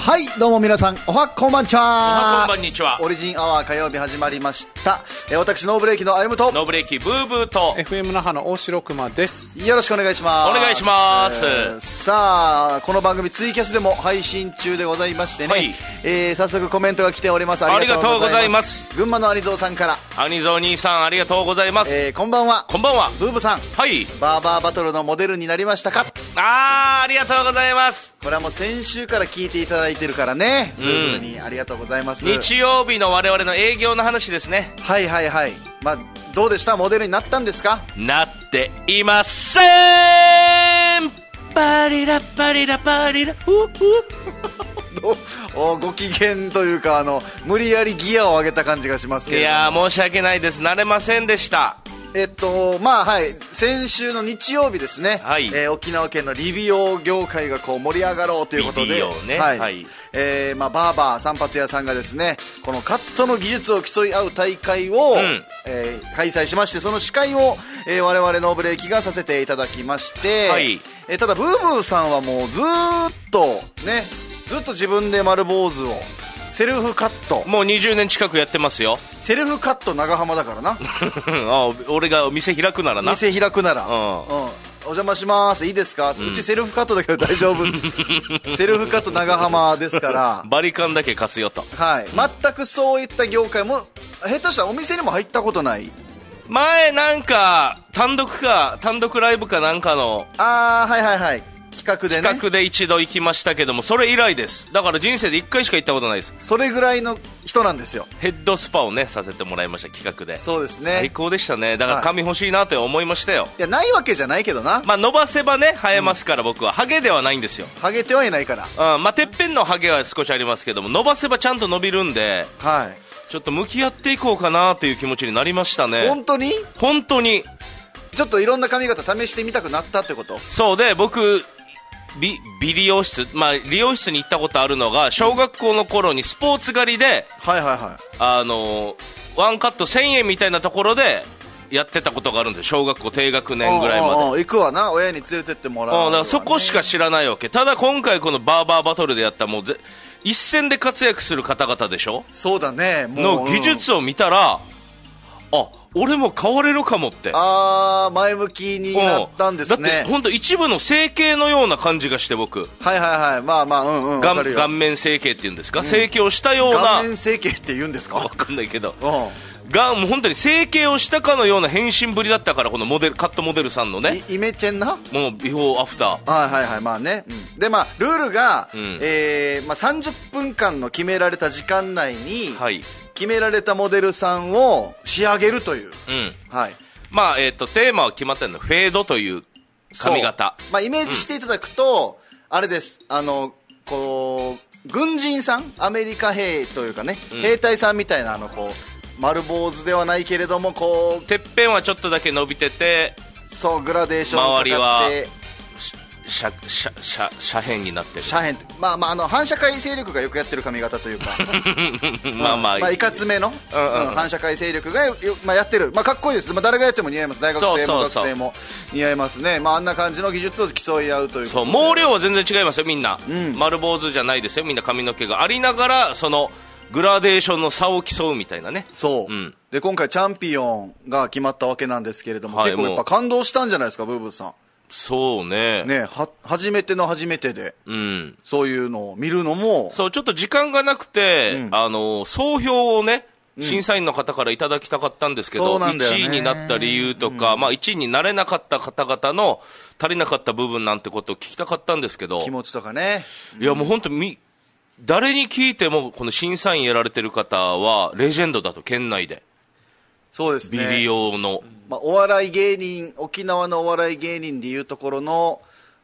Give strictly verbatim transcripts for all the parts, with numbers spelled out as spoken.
はい、どうも皆さん、おはこんばんちは。 おはこんばんにちは。 オリジンアワー火曜日始まりました。えー、私ノーブレーキのあゆむとノーブレーキブーブーとエフエム 那覇の大城熊です。 よろしくお願いします。 お願いします、 えー、さあこの番組ツイキャスでも配信中でございましてね、はい、えー、早速コメントが来ております。ありがとうございます。群馬のアニゾーさんから、 アニゾー兄さんありがとうございます。 えー、こんばんは。 こんばんは。 ブーブさん、 はい、 バーバーバトルのモデルになりましたか。 あー、ありがとうございます。 これはもう先週から聞いていただいてるからね、そういう風にありがとうございます。 日曜日の我々の営業の話ですね。 はいはいはい。まあどうでした、モデルになったんですか。 なっていません。パリラパリラパリラフーフーおご機嫌というか、あの無理やりギアを上げた感じがしますけれども。 いやー、申し訳ないです、慣れませんでした。 えっとまあはい、先週の日曜日ですね、はい、えー、沖縄県の理美容業界がこう盛り上がろうということで、 ね、 はい、 はい、 えーまあ、バーバー散髪屋さんがですね、このカットの技術を競い合う大会を、うん、えー、開催しまして、その司会を、えー、我々のブレーキがさせていただきまして、はい、えー、ただブーブーさんはもうずーっとね、ずっと自分で丸坊主をセルフカット、 もうにじゅうねん近くやってますよ。 セルフカット長浜だからなあ、俺が店開くならな。 店開くなら、うん、うん、お邪魔します、いいですか、うん、うちセルフカットだけど大丈夫セルフカット長浜ですからバリカンだけ貸すよと、 はい、全くそういった業界も下手したらお店にも入ったことない。 前なんか単独か単独ライブかなんかの、 あー、はいはいはい、企画でね、 企画で一度行きましたけども、それ以来です。だから人生でいっかいしか行ったことないです。 それぐらいの人なんですよ。 ヘッドスパをねさせてもらいました、企画で。 そうですね、 最高でしたね。だから髪欲しいなと思いましたよ、はい、 いやないわけじゃないけどな、 まあ、伸ばせばね生えますから、うん、僕はハゲではないんですよ。 ハゲてはいないから、 うん、まあ、てっぺんのハゲは少しありますけども、伸ばせばちゃんと伸びるんで、 はい、 ちょっと向き合っていこうかなという気持ちになりましたね。 本当に本当にちょっといろんな髪型試してみたくなったってこと。 そうで、僕美, 美理容室、まあ、理容室に行ったことあるのが小学校の頃にスポーツ狩りで、 はいはいはい、 あのワンカットせんえんみたいなところでやってたことがあるんですよ、小学校低学年ぐらいまで。 行くわな、親に連れてってもらう、ね、 だからそこしか知らないわけ。ただ今回このバーバーバトルでやったもうぜ一戦で活躍する方々でしょ。 そうだね、 もうの技術を見たら、あ、俺も変われるかもって。 あー、前向きになったんですね。 だって本当一部の整形のような感じがして、僕、 はいはいはい、まあまあ、うんうん、 顔, 顔面整形っていうんですか、うん、整形をしたような。 顔面整形って言うんですか、 分かんないけど、がもう本当に整形をしたかのような変身ぶりだったから、このモデルカットモデルさんのね、 イメチェンな、 もうビフォーアフター、 はいはいはい、まあね、うん、でまあルールが、うん、えーまあ、さんじゅっぷんかんの決められた時間内に、はい、決められたモデルさんを仕上げるという、うん、はい、まあえー、とテーマは決まってるの、フェードという髪型、 まあ、イメージしていただくと、うん、あれです、あのこう軍人さん、アメリカ兵というかね、うん、兵隊さんみたいな、あのこう丸坊主ではないけれども、こうてっぺんはちょっとだけ伸びてて、 そうグラデーションかかって、周りは斜斜辺になってる。 斜辺、まあまあ、あの反社会勢力がよくやってる髪型というかまあまあ、 まあ、いかつめの、うんうんうん、反社会勢力がよ、まあ、やってる、まあ、かっこいいです、まあ、誰がやっても似合います。大学生も学生も似合いますね。まあ、あんな感じの技術を競い合うということで、 そう毛量は全然違いますよ、みんな、うん、丸坊主じゃないですよ、みんな髪の毛がありながら、そのグラデーションの差を競うみたいなね。 そう、うん、で今回チャンピオンが決まったわけなんですけれども、はい、結構やっぱ感動したんじゃないですか、ブーブーさん。 そうね、 ね、は初めての初めてで、うん、そういうのを見るのも、 そうちょっと時間がなくて、うん、あの総評をね、審査員の方からいただきたかったんですけど、うん、いちいになった理由とか、うん、まあ、いちいになれなかった方々の足りなかった部分なんてことを聞きたかったんですけど、 気持ちとかね、 うん、いやもう本当に誰に聞いてもこの審査員やられてる方はレジェンドだと、県内で。 そうですね、 ビリ用の、 まあ、お笑い芸人、沖縄のお笑い芸人でいうところの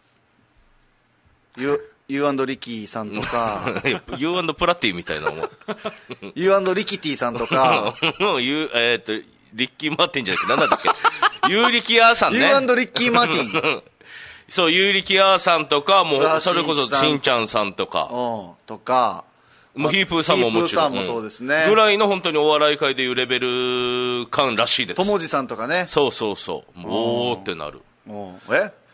ユー&リキーさんとかユー&プラティみたいなもんユー&リキティさんとかユー、えー、っとリッキー・マーティンじゃなくて何だっけユーリキアーさんね、 ユー&リッキー・マーティンそう、ユーリキアーさんとか、もうそれこそしんちゃんさんとか、 うん、とかもうヒープーさんももちろん、 ヒープーさんもそうですね、 うん、ぐらいの本当にお笑い界でいうレベル感らしいです。 友治さんとかね、 そうそうそう、おーってなる。 おえ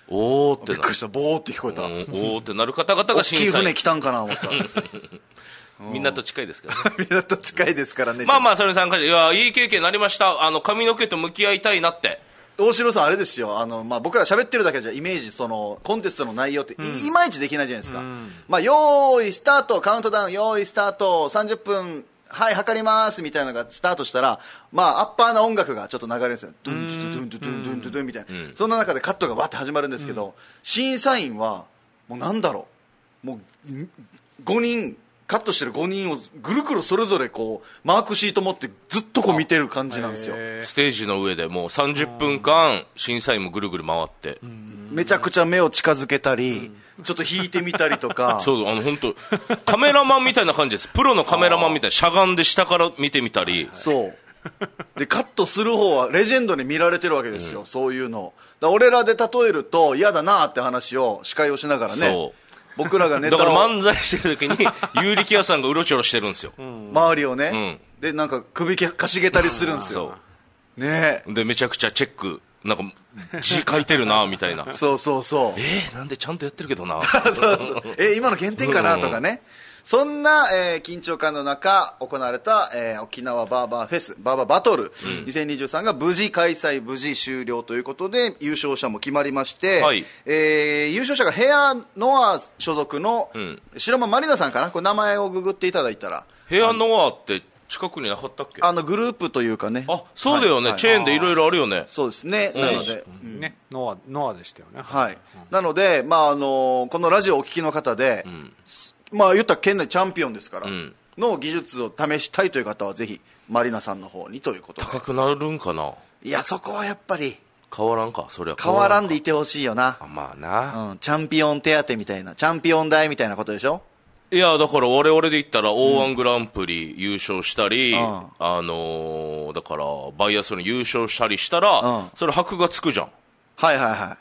おーってなびっくりした、ボーって聞こえた、 うん、おーってなる方々が審査員。 大きい船来たんかな思った港近いですからね港近いですからね。 まあまあそれに参加して、いやいい経験になりました。あの髪の毛と向き合いたいなって。 大城さんあれですよ、あの、まあ、僕ら喋ってるだけじゃイメージ、そのコンテストの内容って い,、うん、いまいちできないじゃないですか、うん、まあ、よーいスタート、カウントダウン、よーいスタート、さんじゅっぷん、はい測りますみたいなのがスタートしたら、まあ、アッパーな音楽がちょっと流れるんですよ、ドゥンドゥドゥドゥンドゥドゥンドゥンドゥドゥンみたいな、うん、そんな中でカットがわって始まるんですけど、うん、審査員はもうなんだろう、もうごにんカットしてるごにんをぐるぐるそれぞれこうマークシート持ってずっとこう見てる感じなんですよ。 ステージの上でもうさんじゅっぷんかん審査員もぐるぐる回って、 めちゃくちゃ目を近づけたり、ちょっと引いてみたりとかそうあの本当カメラマンみたいな感じです。プロのカメラマンみたいな、しゃがんで下から見てみたり、 そうでカットする方はレジェンドに見られてるわけですよ、うん、そういうのだ俺らで例えると嫌だなって話を司会をしながらね、そう僕らがネタをだから漫才してる時に有力屋さんがうろちょろしてるんですよ、うん、 周りをね、うん、でなんか首かしげたりするんですよ、うん、ねでめちゃくちゃチェックなんか字書いてるなみたいなそうそうそうえー、なんでちゃんとやってるけどなそうそうえー、今の減点かなとかね、そんな、えー、緊張感の中行われた、えー、沖縄バーバーフェスバーバーバトル、うん、にせんにじゅうさんが無事開催無事終了ということで優勝者も決まりまして、はいえー、優勝者がヘアノア所属の、うん、白間まりなさんかな、これ名前をググっていただいたらヘアノアって近くになかったっけ、 あのグループというかね、 あそうだよね、はい、チェーンでいろいろあるよね、 そうですね、なので、 うんね、ノアノアでしたよね、 はい、うん、なので、まああのー、このラジオをお聞きの方で、うんまあ言ったら県内チャンピオンですから、うん、の技術を試したいという方はぜひマリナさんの方にということで。 高くなるんかな。 いやそこはやっぱり変わらんか、それは変わらんでいてほしいよな。 あまあな、 うん、チャンピオン手当みたいなチャンピオン代みたいなことでしょ。 いやだから我々で言ったら オーワン グランプリ優勝したり、うん、あのー、だからバイアスの優勝したりしたら、うん、それ箔がつくじゃん。 はいはいはい。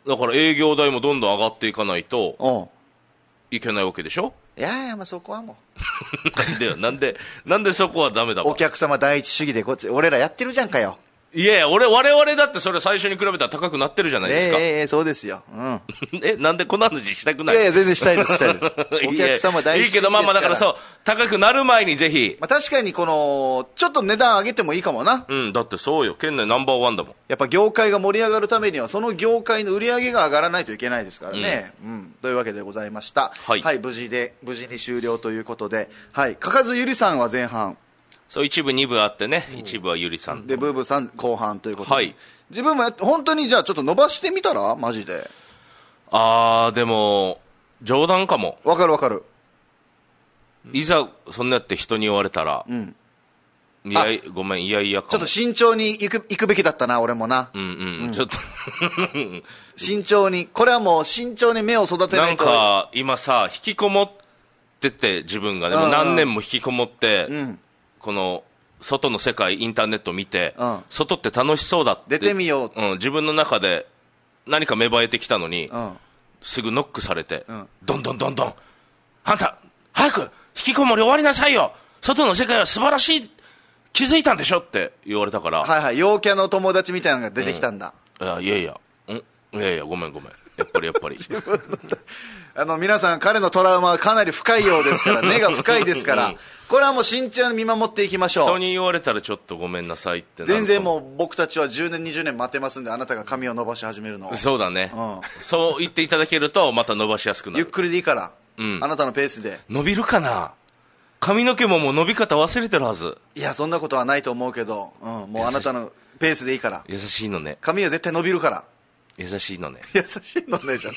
だから営業代もどんどん上がっていかないといけないわけでしょ。 いやいやまあそこはもうなんでなんでなんでそこはダメだわ。 お客様第一主義でこっち俺らやってるじゃんかよ。 いやいや俺我々だってそれ最初に比べたら高くなってるじゃないですか。 えええー、そうですよ、うん、 えなんでこんな話したくない。 いやいや全然したいですしたいですお客様大事ですから。いいけどまあまあだからそう高くなる前にぜひ、 まあ、確かにこのちょっと値段上げてもいいかもな。 うんだってそうよ県内ナンバーワンだもん。 やっぱ業界が盛り上がるためにはその業界の売り上げが上がらないといけないですからね、うんうん、というわけでございました。はい、はい、無事で無事に終了ということで、はい、かかずゆりさんは前半そう一部二部あってね、うん、一部はゆりさんでブーブーさん後半ということで、 はい、 自分もやって本当にじゃあちょっと伸ばしてみたらマジで。 あーでも冗談かも。 わかるわかる。 いざそんなやって人に言われたら、うん、いやごめんいやいやかも。 ちょっと慎重に行く行くべきだったな俺もな。 うんうん、うん、ちょっと慎重にこれはもう慎重に目を育てないと。 なんか今さ引きこもってて自分がでも何年も引きこもって、うんうんこの外の世界インターネットを見て、うん、外って楽しそうだって出てみよう、 うん、自分の中で何か芽生えてきたのに、うん、すぐノックされて、うん、どんどんどんどんあんた早く引きこもり終わりなさいよ外の世界は素晴らしい気づいたんでしょって言われたから。 はいはい陽キャの友達みたいなのが出てきたんだ、 うん、いやいやいや、んいやいやごめんごめんやっぱりやっぱりあの皆さん彼のトラウマはかなり深いようですから根が深いですから、うん、これはもう慎重に見守っていきましょう。 人に言われたらちょっとごめんなさいってなる。 全然もう僕たちはじゅうねんにじゅうねん待てますんであなたが髪を伸ばし始めるのを。 そうだね、うん、そう言っていただけるとまた伸ばしやすくなる。 ゆっくりでいいから、うん、あなたのペースで。 伸びるかな。髪の毛ももう伸び方忘れてるはず。 いやそんなことはないと思うけど、うん、もうあなたのペースでいいから。 優しいのね。 髪は絶対伸びるから。 優しいのね。 優しいのねじゃん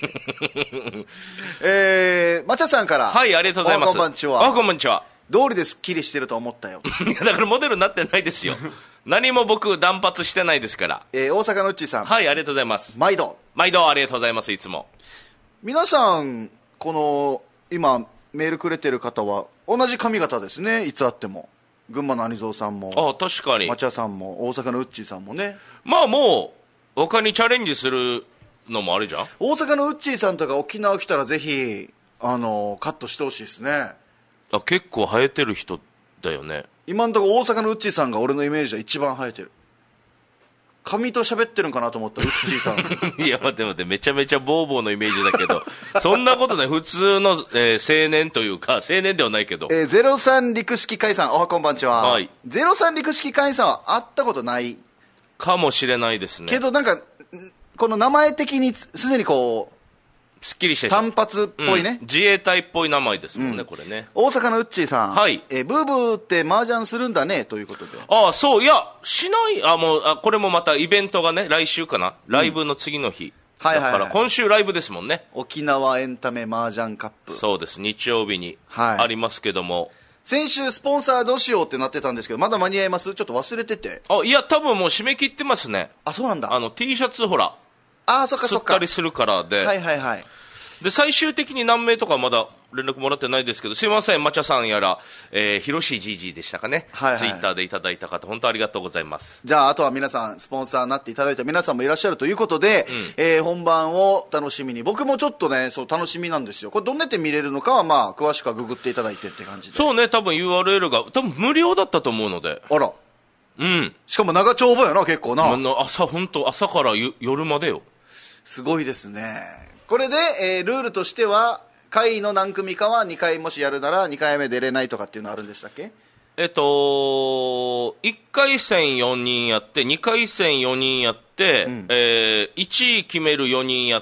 えー、まちゃさんから。 はいありがとうございます。 こんばんちは。 あこんばんちは。 道理ですっきりしてると思ったよいやだからモデルになってないですよ何も僕断髪してないですから。 えー、大阪のうっちーさん。 はいありがとうございます。 毎度毎度ありがとうございます。いつも皆さんこの今メールくれてる方は同じ髪型ですね。いつあっても群馬の兄蔵さんもあ確かに町屋さんも大阪のうっちーさんもね。 まあもう他にチャレンジするのもあるじゃん。 大阪のうっちーさんとか沖縄来たらぜひあのカットしてほしいですね。 あ結構生えてる人だよね。 今のところ大阪のうっちーさんが俺のイメージで一番生えてる。 神と喋ってるんかなと思ったウッチーさんいや待って待って、めちゃめちゃボーボーのイメージだけどそんなことない。普通の、えー、青年というか、青年ではないけど、 えー、ゼロさん陸式海さん、おはこんばんちは、はい、ゼロさん陸式海さんは会ったことないかもしれないですね。 けどなんかこの名前的にすでにこうすっきりして単発っぽいね、 うん、自衛隊っぽい名前ですもんね、うん、これね。 大阪のウッチーさん、 はい、 えー、ブーブーって麻雀するんだねということで。 ああ、そう、いやしない。あ、もう、あ、これもまたイベントがね、来週かな、ライブの次の日、うん、だから今週ライブですもんね。 沖縄エンタメ麻雀カップ、 そうです、日曜日にありますけども、はい、 先週スポンサーどうしようってなってたんですけど、まだ間に合います？ちょっと忘れてて。 あ、いや多分もう締め切ってますね。 あ、そうなんだ。 あの T シャツほら、 あ、そっかそっか、 吸ったりするからで、 はいはいはい。 で最終的に何名とかまだ連絡もらってないですけど、すいません、まちゃさんやら、えー、ひろしじいじでしたかね、はいはい、ツイッターでいただいた方本当ありがとうございます。 じゃああとは皆さんスポンサーになっていただいた皆さんもいらっしゃるということで、うん、えー、本番を楽しみに、僕もちょっとね、そう楽しみなんですよ。これどんな手見れるのかはまあ詳しくはググっていただいてって感じで。 そうね、多分 ユーアールエル が多分無料だったと思うので。 あら、 うん、 しかも長丁場やな、結構な。 朝、本当朝から夜までよ。 すごいですね。これで、えー、ルールとしては回の何組かはにかいもしやるならにかいめ出れないとかっていうのあるんでしたっけ？ えっといっかい戦よにんやってにかい戦よにんやって、うん、えー、いちい決めるよにんやって、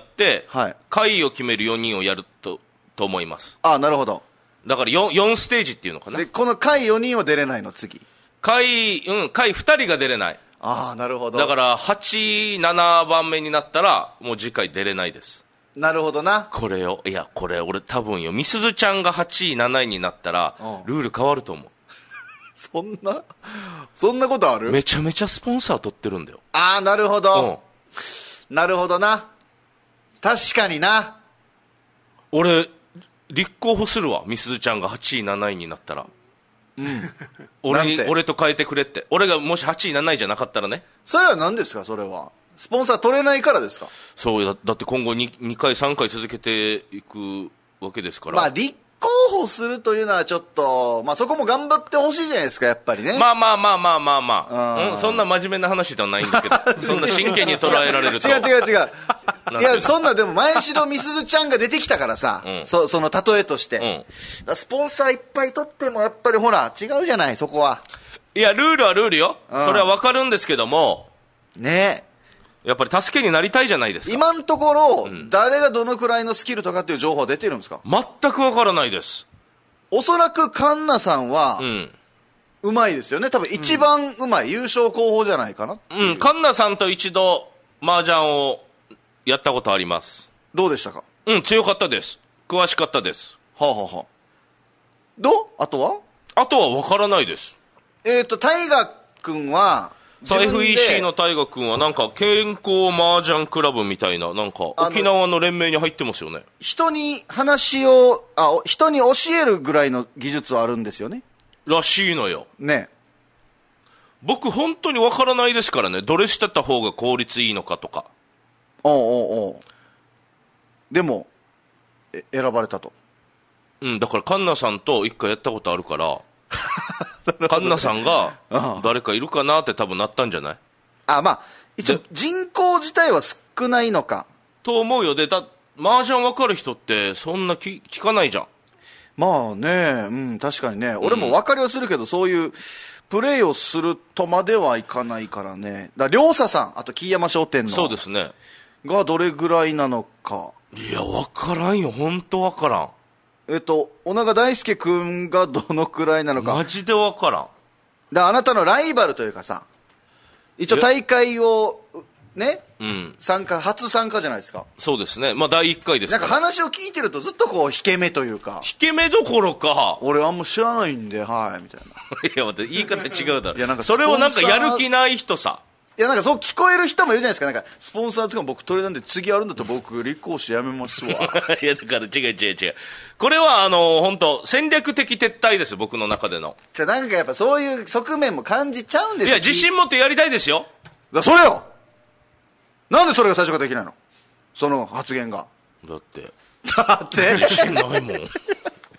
はい、回を決めるよにんをやると、と思います。 あ、なるほど。 だから 4, よんステージっていうのかな。 でこの回よにんは出れないの？次回、うん、回ふたりが出れない。 ああ、なるほど。 だからはち、ななばんめになったらもう次回出れないです。 なるほどな。 これよ、いやこれ俺多分よ、みすずちゃんがはちいなないになったらルール変わると思うそんなそんなことある？ めちゃめちゃスポンサー取ってるんだよ。 ああ、なるほど、うん、なるほどな。確かにな。 俺立候補するわ、みすずちゃんがはちいなないになったら。うん、俺に俺と変えてくれって。俺がもしはちいなないじゃなかったらね。 それは何ですか？それはスポンサー取れないからですか？ そうだ、だって今後 2, 2回さんかい続けていくわけですから。 まあ立候補するというのはちょっと、まあ、そこも頑張ってほしいじゃないですか、やっぱりね。 まあまあまあまあまあまあ、うん、そんな真面目な話ではないんですけどそんな真剣に捉えられると違う違う違ういや、そんなでも前城みすずちゃんが出てきたからさ、うん、そ, その例えとして、うん、だスポンサーいっぱい取ってもやっぱりほら違うじゃない、そこは。 いやルールはルールよ、うん、それは分かるんですけどもねえ、やっぱり助けになりたいじゃないですか。 今のところ、うん、誰がどのくらいのスキルとかっていう情報は出てるんですか？ 全くわからないです。 おそらくカンナさんは、うん、うまいですよね。多分一番うまい、うん、優勝候補じゃないかな。 うん、カンナさんと一度麻雀をやったことあります。 どうでしたか？ うん、強かったです。詳しかったです。 はあ、はあはあ、どう？あとはあとはわからないです。 えっと大河君はエフイーシー の大河君はなんか健康麻雀クラブみたいな、なんか沖縄の連盟に入ってますよね。 人に話をあ人に教えるぐらいの技術はあるんですよね。 らしいのよね。 僕本当にわからないですからね、どれしてた方が効率いいのかとか。 おうおうおう。でもえ選ばれたと。 うん、だからカンナさんと一回やったことあるからカンナさんが誰かいるかなって多分なったんじゃない？ あ、まあ一応人口自体は少ないのかと思うよ。でだ麻雀分かる人ってそんな聞かないじゃん。 まあね、うん、確かにね、うん、俺も分かりはするけどそういうプレーをするとまではいかないからね。だから両佐さん、あと木山商店のそうですねがどれぐらいなのか。 いや分からんよ、本当分からん。 えっと、小長大輔君がどのくらいなのかマジで分からん。 だあなたのライバルというかさ、一応大会をね、うん、参加初参加じゃないですか。 そうですね、まあだいいっかいですから。 なんか話を聞いてるとずっとこう引け目というか、 引け目どころか俺あんま知らないんではいみたいな。 いや待って、言い方違うだろ。いやなんかそれをなんかやる気ない人さ、 いやなんかそう聞こえる人もいるじゃないですか。なんかスポンサーとか僕取れなんで次あるんだったら僕立候補してやめますわいやだから違う違う違う、これはあの本当戦略的撤退です、僕の中での。 じゃなんかやっぱそういう側面も感じちゃうんですよ。 いや自信持ってやりたいですよ。 だそれよ、なんでそれが最初からできないの、その発言が。 だってだって自信ないもん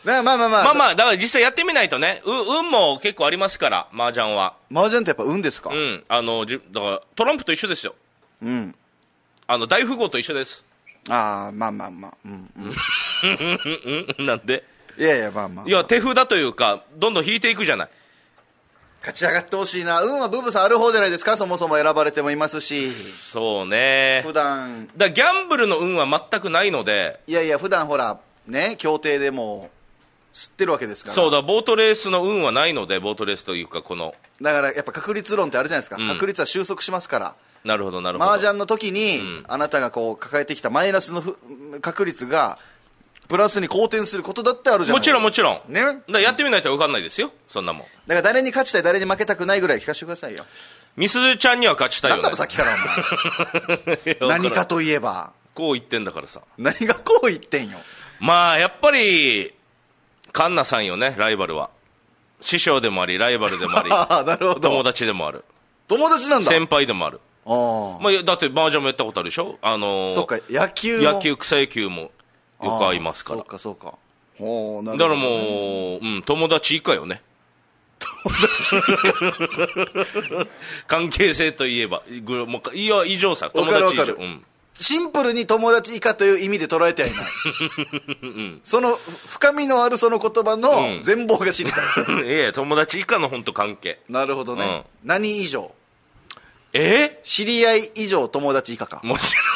まあまあまあまあ。 まあまあ、だから実際やってみないとね、う運も結構ありますから、麻雀は。 麻雀ってやっぱ運ですか？ うん。あの、じだからトランプと一緒ですよ。 うん。 あの、大富豪と一緒です。 ああ、まあまあまあ。うん。 うん。なんで？ いやいや、まあまあ、まあ。 いや、手札というか、どんどん引いていくじゃない。 勝ち上がってほしいな。運はブブさんある方じゃないですか。そもそも選ばれてもいますし。 そうね。 普段。 だギャンブルの運は全くないので。 いやいや、普段ほら、ね、競艇でも吸ってるわけですから。 そうだ、ボートレースの運はないので、ボートレースというか、この。 だからやっぱ確率論ってあるじゃないですか。うん、確率は収束しますから。 なるほど、なるほど。 麻雀の時に、うん、あなたがこう抱えてきたマイナスの確率が、プラスに好転することだってあるじゃないですか。 もちろんもちろん。 ね。だからやってみないと分かんないですよ、そんなもん。 だから誰に勝ちたい誰に負けたくないぐらい聞かせてくださいよ。 みすずちゃんには勝ちたいよね。 なんだろさっきからお前。何かといえば。 こう言ってんだからさ。 何がこう言ってんよ。 まあやっぱりカンナさんよね、ライバルは。師匠でもありライバルでもあり。 なるほど。 友達でもある。 友達なんだ。 先輩でもある。 あまあだって麻雀もやったことあるでしょ。あのー、 そっか、野球も野球草野球もよく会いますから。 そうかそうか。おなるほどね、 だからもう、うん、友達以下よね。友達以下。関係性といえば、もういや以上さ、友達以上。うん、 シンプルに友達以下という意味で捉えてはいない。うん、その深みのあるその言葉の全貌が知りたい。 うん、いや友達以下の本当関係。 なるほどね。うん、何以上？ え知り合い以上友達以下か。 もちろん。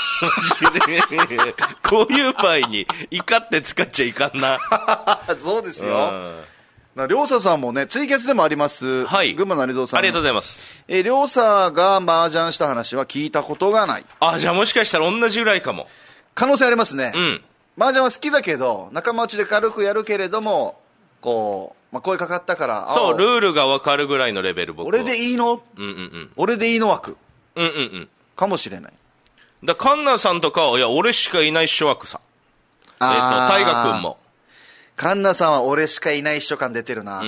こういう場合にイカって使っちゃいかんな。 そうですよ。りょうささんもね、ツイキャスでもあります。 はい。 群馬のりぞうさん。 ありがとうございます。 えー、りょうさが麻雀した話は聞いたことがない。 あ、じゃあもしかしたら同じぐらいかも。 可能性ありますね。 うん。 麻雀は好きだけど、仲間内で軽くやるけれども、こう、まあ、声かかったから。 そう、ルールが分かるぐらいのレベル、僕は。 俺でいいの？ うんうんうん。 俺でいいの枠。 うんうんうん。 かもしれない。 だカンナさんとかは、いや、俺しかいない諸枠さ。えっ、ー、と、大河君も。 カンナさんは俺しかいない秘書感出てるな。 うん。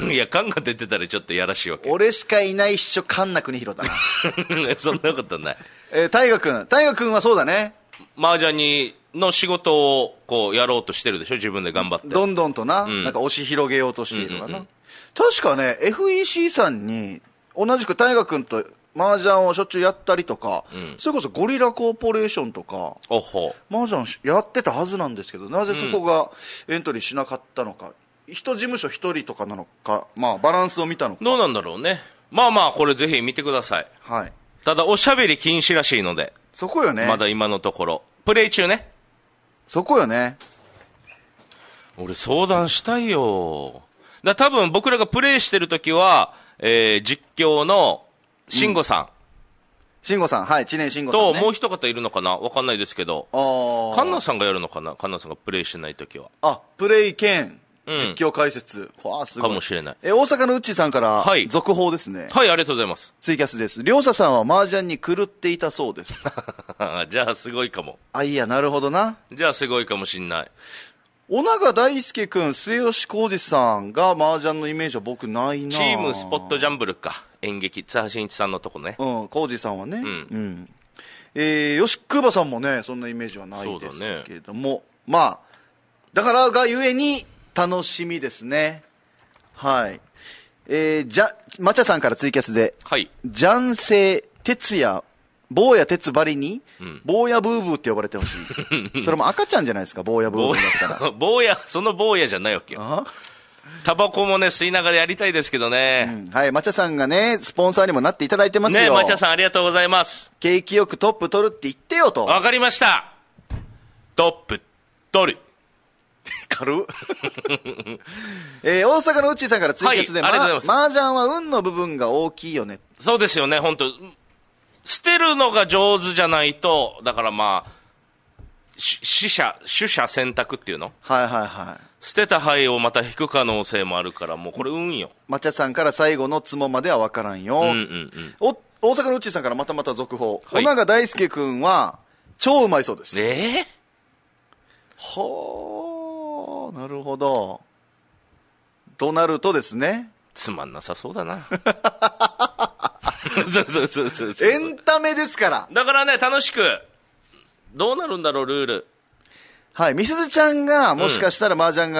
いや、カンが出てたらちょっとやらしいわけ。 俺しかいない秘書カンナ国広だな。 そんなことない。 えー、大河君。大河君はそうだね。 麻雀に、の仕事を、こう、やろうとしてるでしょ自分で頑張って。 どんどんとな、うん、なんか押し広げようとしているかな。うんうんうん、確かね、エフイーシー さんに、同じく大河君と、麻雀をしょっちゅうやったりとか、うん、それこそゴリラコーポレーションとか、 おほ麻雀やってたはずなんですけど、なぜそこがエントリーしなかったのか、うん、一事務所一人とかなのか、まあバランスを見たのか。 どうなんだろうね。まあまあ、これぜひ見てください。 はい。 ただ、おしゃべり禁止らしいので。 そこよね。 まだ今のところ。プレイ中ね。 そこよね。 俺相談したいよ。だ多分僕らがプレイしてるときは、えー、実況の、慎吾さん。 慎吾さん、はい、知念慎吾さん、 ね。と、もう一方いるのかなわかんないですけど。ああ。カンナさんがやるのかなカンナさんがプレイしてないときは。 あ、プレイ兼、実況解説。 うん、わあ、すごい。かもしれない。 え、大阪のうっちーさんから、はい。続報ですね。 はい、ありがとうございます。 ツイキャスです。りょうささんは麻雀に狂っていたそうです。 じゃあ、すごいかも。 あ、いや、なるほどな。 じゃあ、すごいかもしんない。 小永大輔君、末吉浩二さんが麻雀のイメージは僕ないな。 チームスポットジャンブルか。演劇、津波真一さんのとこね。 うん、浩二さんはね。 うん。 うん、えー、吉久保さんもね、そんなイメージはないですけれども。ね、まあ、だからがゆえに楽しみですね。はい。えー、じゃ、まちゃさんからツイキャスで。 はい。 ジャンセイ哲也。坊や鉄張りに、うん、坊やブーブーって呼ばれてほしい。それも赤ちゃんじゃないですか、坊やブーブーだったら。 坊や、その坊やじゃないわけよ。タバコもね、吸いながらやりたいですけどね。 うん、はい、マチャさんがね、スポンサーにもなっていただいてますよ。 ね、マチャさんありがとうございます。 景気よくトップ取るって言ってよと。 わかりました。トップ取る。 軽っ。えー、大阪のうっちーさんからツイキャスで、はい、ありがとうございます。麻雀は運の部分が大きいよね。 そうですよね、本当捨てるのが上手じゃないと、だからまあ、死者、取捨選択っていうの？ はいはいはい。 捨てた牌をまた引く可能性もあるから、もうこれ運よ。 抹茶さんから最後のツモまでは分からんよ。うんうんうん。お、大阪のうっちーさんからまたまた続報。はい、小永大輔くんは、超うまいそうです。 えー、はあ、なるほど。となるとですね。 つまんなさそうだな。そうそうそうそうそう。 エンタメですから。 だからね、楽しく。どうなるんだろう、ルール。 はい。みすずちゃんが、もしかしたら麻雀が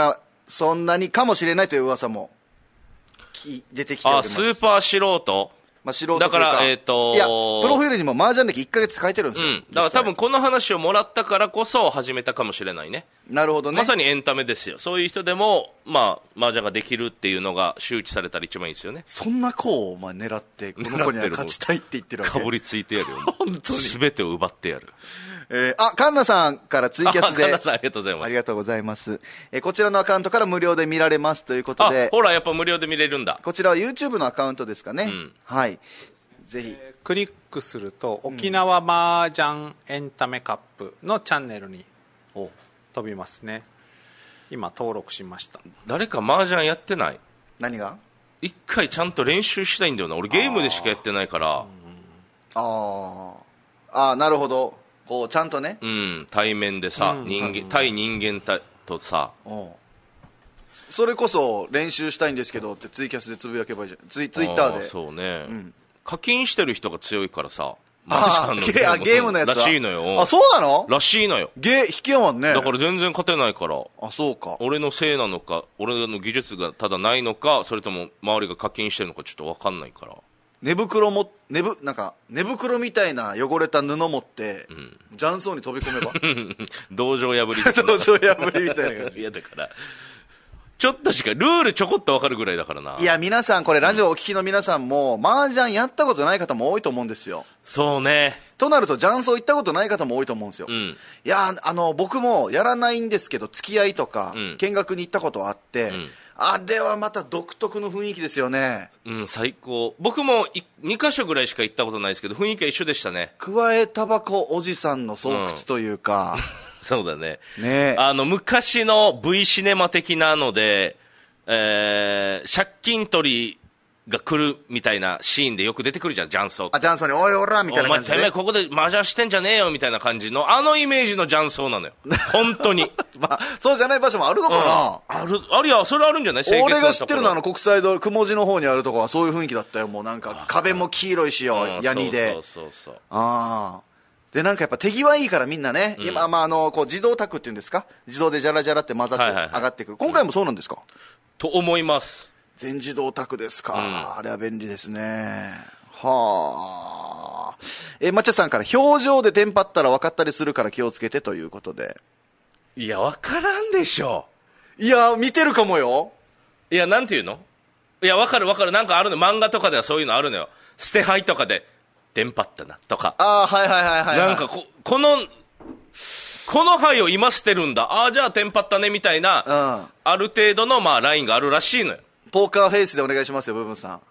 そんなにかもしれないという噂もき出てきております。 あ、スーパー素人、 まあ、素人というかだから、えっ、ー、といや、プロフィールにも麻雀歴いっかげつ書いてるんですよ。 うん。だから多分この話をもらったからこそ始めたかもしれないね。 なるほどね。 まさにエンタメですよ。そういう人でも、まあ、麻雀ができるっていうのが周知されたら一番いいですよね。 そんな子をお前狙って、この子には勝ちたいって言ってるわけ。 かぶりついてやるよ。 本当に。 すべてを奪ってやる。 えー、あ、カンナさんからツイキャスで。 カンナさんありがとうございます。 ありがとうございます。えー、こちらのアカウントから無料で見られますということで。 あ、ほら、やっぱ無料で見れるんだ。 こちらは YouTube のアカウントですかね。うん、はい。ぜひ、 えー、クリックすると沖縄麻雀エンタメカップのチャンネルに飛びますね。今登録しました。 誰か麻雀やってない？ 何が？ 一回ちゃんと練習したいんだよな。俺ゲームでしかやってないから。ああああ、なるほど。こうちゃんとね、 うん、対面でさ、うん、人間対人間とさ、 それこそ練習したいんですけどってツイキャスでつぶやけばいいじゃん。ツイ、ツイッターで。 そうね、うん、課金してる人が強いからさ。 あーゲあゲームのやつはらしいのよ。 あ、そうなの？ らしいのよ。 ゲー引きやもんね。 だから全然勝てないから。 あ、そうか。 俺のせいなのか、俺の技術がただないのか、それとも周りが課金してるのかちょっと分かんないから。 寝袋も寝ぶなんか寝袋みたいな汚れた布持って、うん、雀荘に飛び込めば道場破り道場破りみたいな感じ。 いやだからちょっとしかルールちょこっと分かるぐらいだからな。 いや皆さんこれラジオお聞きの皆さんも、うん、麻雀やったことない方も多いと思うんですよ。 そうね。となると雀荘行ったことない方も多いと思うんですよ、うん、いやあの僕もやらないんですけど付き合いとか、うん、見学に行ったことはあって、うん、あれはまた独特の雰囲気ですよね。 うん、最高。僕もにかしょぐらいしか行ったことないですけど雰囲気は一緒でしたね。 加えタバコおじさんの巣窟というか、うん、 そうだね。 ね、 あの昔の V シネマ的なので、えー、借金取りが来るみたいなシーンでよく出てくるじゃん、雀荘。 あ、雀荘においおらみたいな感じで。 お前てめえここで麻雀してんじゃねえよみたいな感じのあのイメージの雀荘なのよ。本当に。 まあそうじゃない場所もあるのかな。 うん、あるあるやそれあるんじゃない？ 俺が知ってるのはあの国際通り雲路の方にあるとこはそういう雰囲気だったよ。もうなんか壁も黄色いしよ、ヤニで。 そうそうそうそう。 ああ。でなんかやっぱ手際いいからみんなね、うん、今まああのこう自動タクっていうんですか、自動でジャラジャラって混ざって上がってくる、はいはいはい、今回もそうなんですか？ と思います。 全自動タクですか、うん、あれは便利ですね。はあ。え抹茶さんから表情でテンパったら分かったりするから気をつけてということで。 いや分からんでしょ。 いや見てるかもよ。 いやなんていうの、いや分かる分かる、なんかあるの、漫画とかではそういうのあるのよ。捨て牌とかでテンパったなとか。 ああはいはいはいはい、はい、 なんか こ, このこの牌を今捨てるんだ、ああじゃあテンパったねみたいな、うん、ある程度のまあラインがあるらしいのよ。 ポーカーフェイスでお願いしますよブーブンさ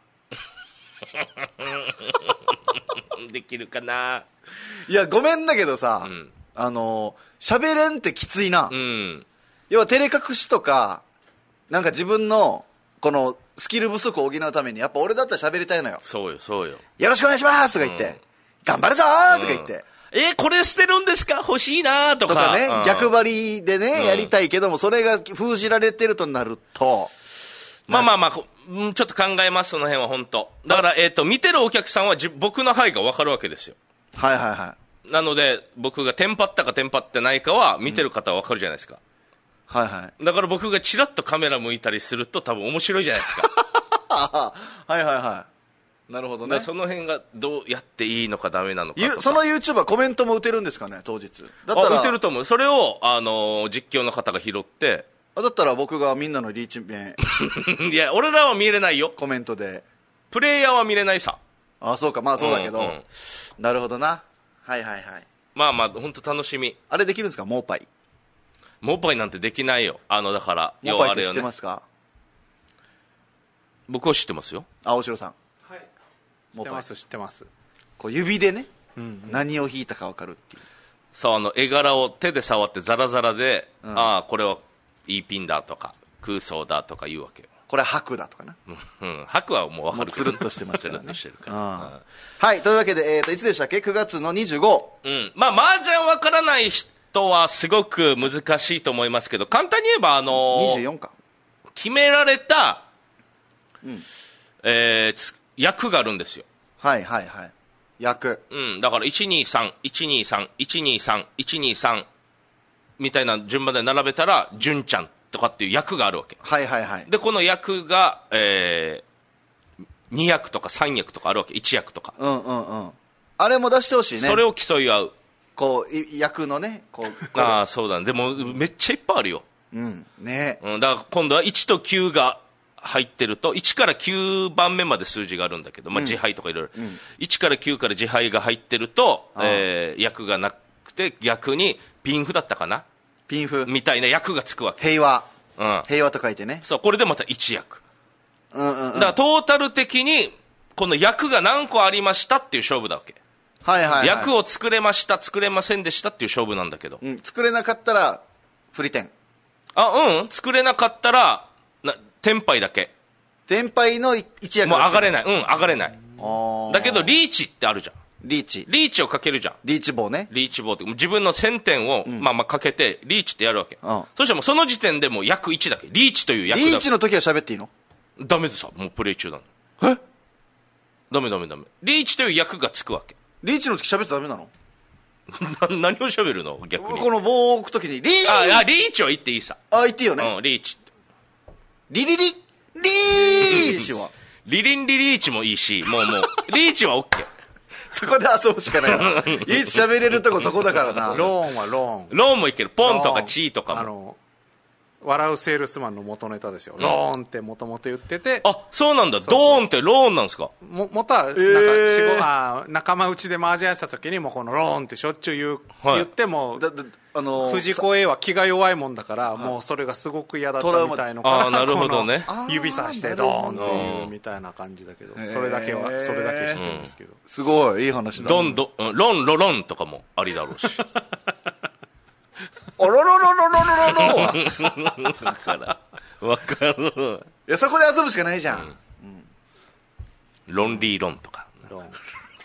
ん。できるかな。 いやごめんだけどさ、うん、あの喋れんってきついな、うん、要は照れ隠しとかなんか自分のこのスキル不足を補うためにやっぱ俺だったら喋りたいのよ。 そうよそうよ。 よろしくお願いしますとか言って、うん、頑張るぞーとか言って、うん、 えー、これ捨てるんですか欲しいなーとかとかね、 うん、 逆張りでね、うん、やりたいけどもそれが封じられてるとなると、 まあまあまあちょっと考えます、その辺は本当だから、えー、と見てるお客さんはじ僕の範囲が分かるわけですよ。 はいはいはい。なので僕がテンパったかテンパってないかは見てる方は分かるじゃないですか、 うん、はいはい。 だから僕がチラッとカメラ向いたりすると多分面白いじゃないですか。 はいはいはい。なるほどね。 その辺がどうやっていいのかダメなのかとか。 その YouTuber コメントも打てるんですかね当日。だったら打てると思う。それを、あのー、実況の方が拾ってだったら僕がみんなのリーチ面いや俺らは見れないよ、 コメントで。 プレイヤーは見れないさ。 あそうか、まあそうだけど、うんうん、なるほどな。はいはいはい。 まあまあ本当楽しみ。 あれできるんですかモーパイ。 モーパイなんてできないよ。あのだからモーパイって知ってますか？ 僕は知ってますよ。 あ大城さん。 はい知ってます知ってます。 こう指でね、うんうん、何を引いたか分かるっていう。 そう、あの絵柄を手で触ってザラザラで、うん、ああこれはいいピンだとか空想だとか言うわけよ。 これは白だとかな。 うん、白はもう分かるけどつるっとしてますからね。 つるっとしてるから、うん、 はいというわけで、えー、といつでしたっけくがつのにじゅうご、 うん、まあ麻雀分からない人はすごく難しいと思いますけど簡単に言えばあのー、 にじゅうよんか決められた、 うんえー、役があるんですよ。 はいはいはい役、 うん、だからいちにさんいちにさんいちにさんいちにさんみたいな順番で並べたら純ちゃんとかっていう役があるわけ。 はいはいはい。 で、この役が、えー、に役とかさん役とかあるわけ。いち役とか。 うんうんうん。あれも出してほしいね。 それを競い合う。 こう、役のね、こう。 ああ、そうだね。でも、めっちゃいっぱいあるよ。 うん。ね。 うん。だから今度はいちときゅうが入ってると、いちからきゅうばんめまで数字があるんだけど、まあ、自敗とかいろいろ。いちからきゅうから自敗が入ってると、えー、役がなくて、逆にピンフだったかなピンフ。 みたいな役がつくわけ。 平和。 うん。 平和と書いてね。 そう、これでまたいち役。 うんうんうん。 だからトータル的に、この役が何個ありましたっていう勝負だわけ。 はいはい、はい。 役を作れました、作れませんでしたっていう勝負なんだけど。 うん、作れなかったら、不利点。 あ、うん、作れなかったら、な、天敗だけ。 天敗の一役。 もう上がれない。うん、上がれない。 あだけど、リーチってあるじゃん。 リーチ。 リーチをかけるじゃん。 リーチ棒ね。 リーチ棒って、自分のせんてんを、うん、まあまあかけて、リーチってやるわけ。 うん。 そしてもうその時点でもう役いちだけ。リーチという役だけ。 リーチの時は喋っていいの？ ダメでさ、もうプレイ中なの。え？ ダメダメダメ。リーチという役がつくわけ。 リーチの時喋ってダメなの？ な何を喋るの逆に。 この棒を置く時に、リーチああ、リーチは言っていいさ。 あ、言っていいよね。 うん、リーチって。 リリリリーチはリリンリリーチもいいし、もうもう、リーチはオッケー。 そこで遊ぶしかないな。リーチ喋れるとこそこだからな。 ローンはローン。 ローンもいける。ポンとかチーとかも。 あの、笑うセールスマンの元ネタですよ。うん、ローンってもともと言ってて。 あ、そうなんだ。そうそうドーンってローンなんですか？ も、元は、なんか、えー、あ仲間内で麻雀やってた時にもこのローンってしょっちゅう言う、はい、言っても、だだあのー、藤子 A は気が弱いもんだから、もうそれがすごく嫌だったみたいのから、 あ、なるほどね。 指さしてドーンっていうみたいな感じだけど、それだけは、それだけ知ってるんですけど。うん、 すごい、いい話だ、ね。 ドンドン、ロンロロンとかもありだろうし。 おろろろろろろろろだからわかる。 いや、そこで遊ぶしかないじゃん、うんうん、 ロンリーロンとかロン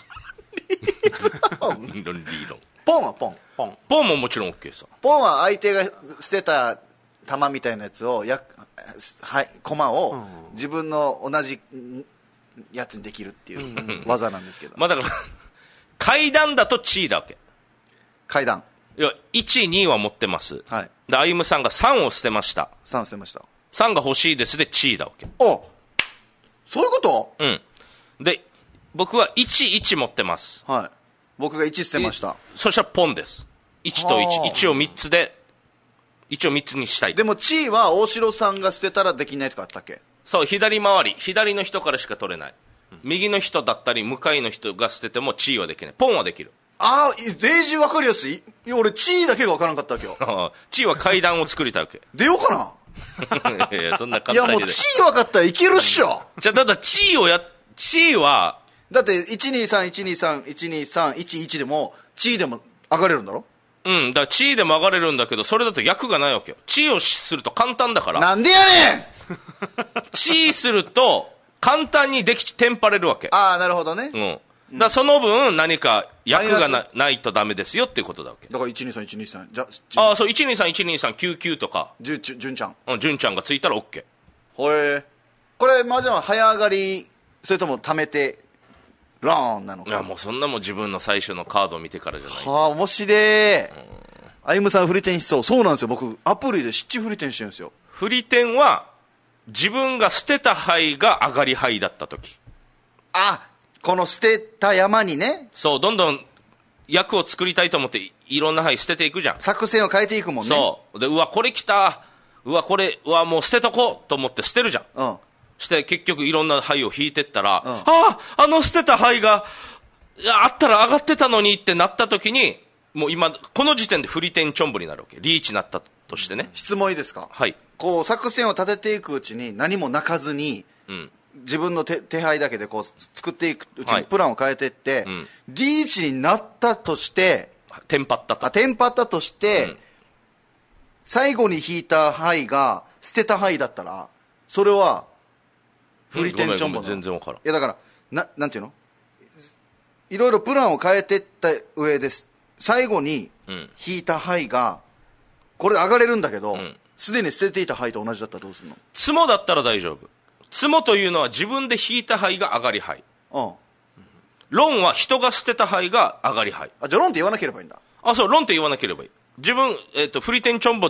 ロンリーロン。 ポンはポンポンポンももちろん OK さ。 ポンは相手が捨てた球みたいなやつをや、はい、駒を自分の同じやつにできるっていう技なんですけど、 まあだから階段だとチーだわけ。 階段いや、いち、には持ってます。 はい。 で、歩夢さんがさんを捨てました。 さん捨てました。 さんが欲しいですで、チーだわけ。 おそういうこと？ うん。で、僕はいち、いち持ってます。 はい。僕がいち捨てました。 そしたらポンです。いちといち。いちをみっつで、いちをみっつにしたい。 でも、チーは大城さんが捨てたらできないとかあったっけ？ そう、左回り。左の人からしか取れない。うん、右の人だったり、向かいの人が捨てても、チーはできない。ポンはできる。 ああ、デイジー分かりやすい。いや、俺、チーだけが分からんかったわけよ。 チーは階段を作りたいわけ。 出ようかな。いや、そんな簡単に。 いや、もう、チー分かったらいけるっしょ。 じゃあ、ただ、チーをや、チーは、 だって、いちにさん、いちにさん、いちにさん、いちいちでも、チーでも上がれるんだろ？ うん、だから、チーでも上がれるんだけど、それだと役がないわけよ。チーをすると簡単だから。 なんでやねんチーすると、簡単にでき、テンパれるわけ。 ああ、なるほどね。 うん。だからその分何か役が な, ないとダメですよっていうことだわけ。 だからいちにさんいちにさんじゃああ、そういちにさんいちにさんきゅうきゅうとかじゅんちゃんうん純ちゃんがついたら OK。 ほえこれ麻雀は早上がりそれとも貯めてラーンなのか？ いやもうそんなもん自分の最初のカードを見てからじゃない。 はあ面白い。歩夢さんフリテンしそう。そうなんですよ、僕アプリで七フリテンしてるんですよ。 フリテンは自分が捨てた牌が上がり牌だった時。 あこの捨てた山にね。 そうどんどん役を作りたいと思って い, いろんな牌捨てていくじゃん。 作戦を変えていくもんね。 そうでうわこれ来たうわこれうわもう捨てとこうと思って捨てるじゃん。 うんして結局いろんな牌を引いてったら、うん、あああの捨てた牌があったら上がってたのにってなった時にもう今この時点でフリテンチョンボになるわけ。リーチになったとしてね。 質問いいですか？ はい。 こう作戦を立てていくうちに何も泣かずに、うん、自分の 手, 手配だけでこう作っていくうちにプランを変えていって、はいうん、リーチになったとしてテンパったとあテンパったとして、うん、最後に引いた牌が捨てた牌だったらそれはフリテンチョンボの、うん、 全然分からん。いやだからななんていうのいろいろプランを変えていった上です最後に引いた牌がこれ上がれるんだけどすで、うん、に捨てていた牌と同じだったらどうするの？ ツモだったら大丈夫。ツモというのは自分で引いた牌が上がり牌。 うん。 ロンは人が捨てた牌が上がり牌。 あ、じゃあロンって言わなければいいんだ。 あ、そう、ロンって言わなければいい。自分、えっ、ー、と、フリテンチョンボだ、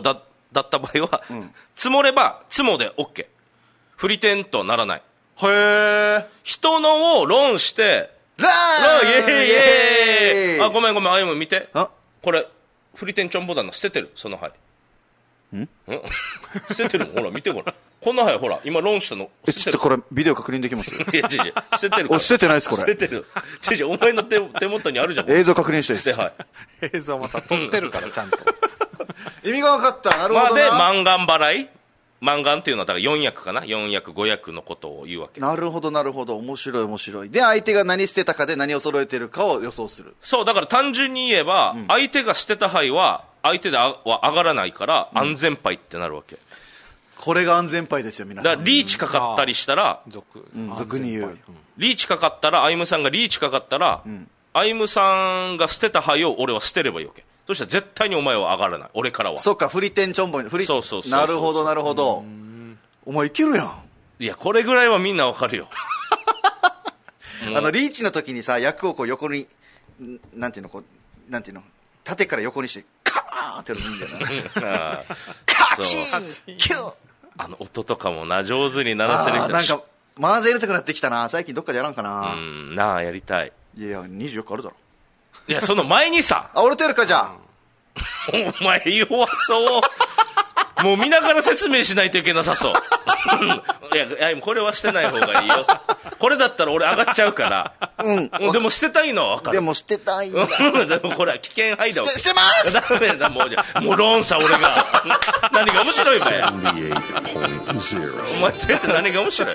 だった場合は、うん、積もれば積もで OK。不利点とならない。 へー。 人のをローンして、 ラーイエーイイエーイ。あ、ごめんごめん、あゆむ見て。これ、不利点ちょんぼだな、捨ててる、その灰。んん捨ててるもん、ほら、見てこれ。こんな灰、ほら、今ローンしたの。 え、ちょっとこれ、ビデオ確認できます？いや、違う違う、捨ててるから。 捨ててないです、これ。 捨ててる。違う違う、お前の 手, 手元にあるじゃん。 映像確認したいです。 捨て灰。 映像また撮ってるから、ちゃんと。 意味が分かった。なるほどな。 まあ、で、マンガン払いマンガンっていうのはだからよん役かな、よん役ご役のことを言うわけ。 なるほどなるほど、面白い面白い。で、相手が何捨てたかで何を揃えてるかを予想する。 そう、だから単純に言えば、うん、相手が捨てた牌は相手では上がらないから、安全牌ってなるわけ、うん、 これが安全牌ですよ、皆さん。 だからリーチかかったりしたら、 俗、うん、俗に言う、 リーチかかったら、歩夢さんがリーチかかったら、うん、歩夢さんが捨てた牌を俺は捨てればいいわけ。そしたら絶対にお前は上がらない、俺からは。 そっか、フリテンチョンボイ、フリ、 そうそうそうそう、 なるほどなるほど。お前いけるやん。 いや、これぐらいはみんなわかるよ。 あのリーチの時にさ、役をこう横に、なんていうの、こうなんていうの、縦から横にしてカーンってやるんだよな。カチンキュー。 あの音とかもな、上手に鳴らせる人。 なんかマージャン入れたくなってきたな。最近どっかでやらんかな。 うんなあ、やりたい。 いやにじゅうよっかあるだろ。 いや、その前にさ。 あ、俺とやるか、じゃあ。 お前弱そう。もう見ながら説明しないといけなさそう。いや、いやこれは捨てない方がいいよ。これだったら俺上がっちゃうから。うん。でも捨てたいのは分かる。 でも捨てたいんだ。 でもこれは危険配だわ。 捨てますダメだ、もうじゃもうローンさ、俺が。何が面白いかや。お前って何が面白い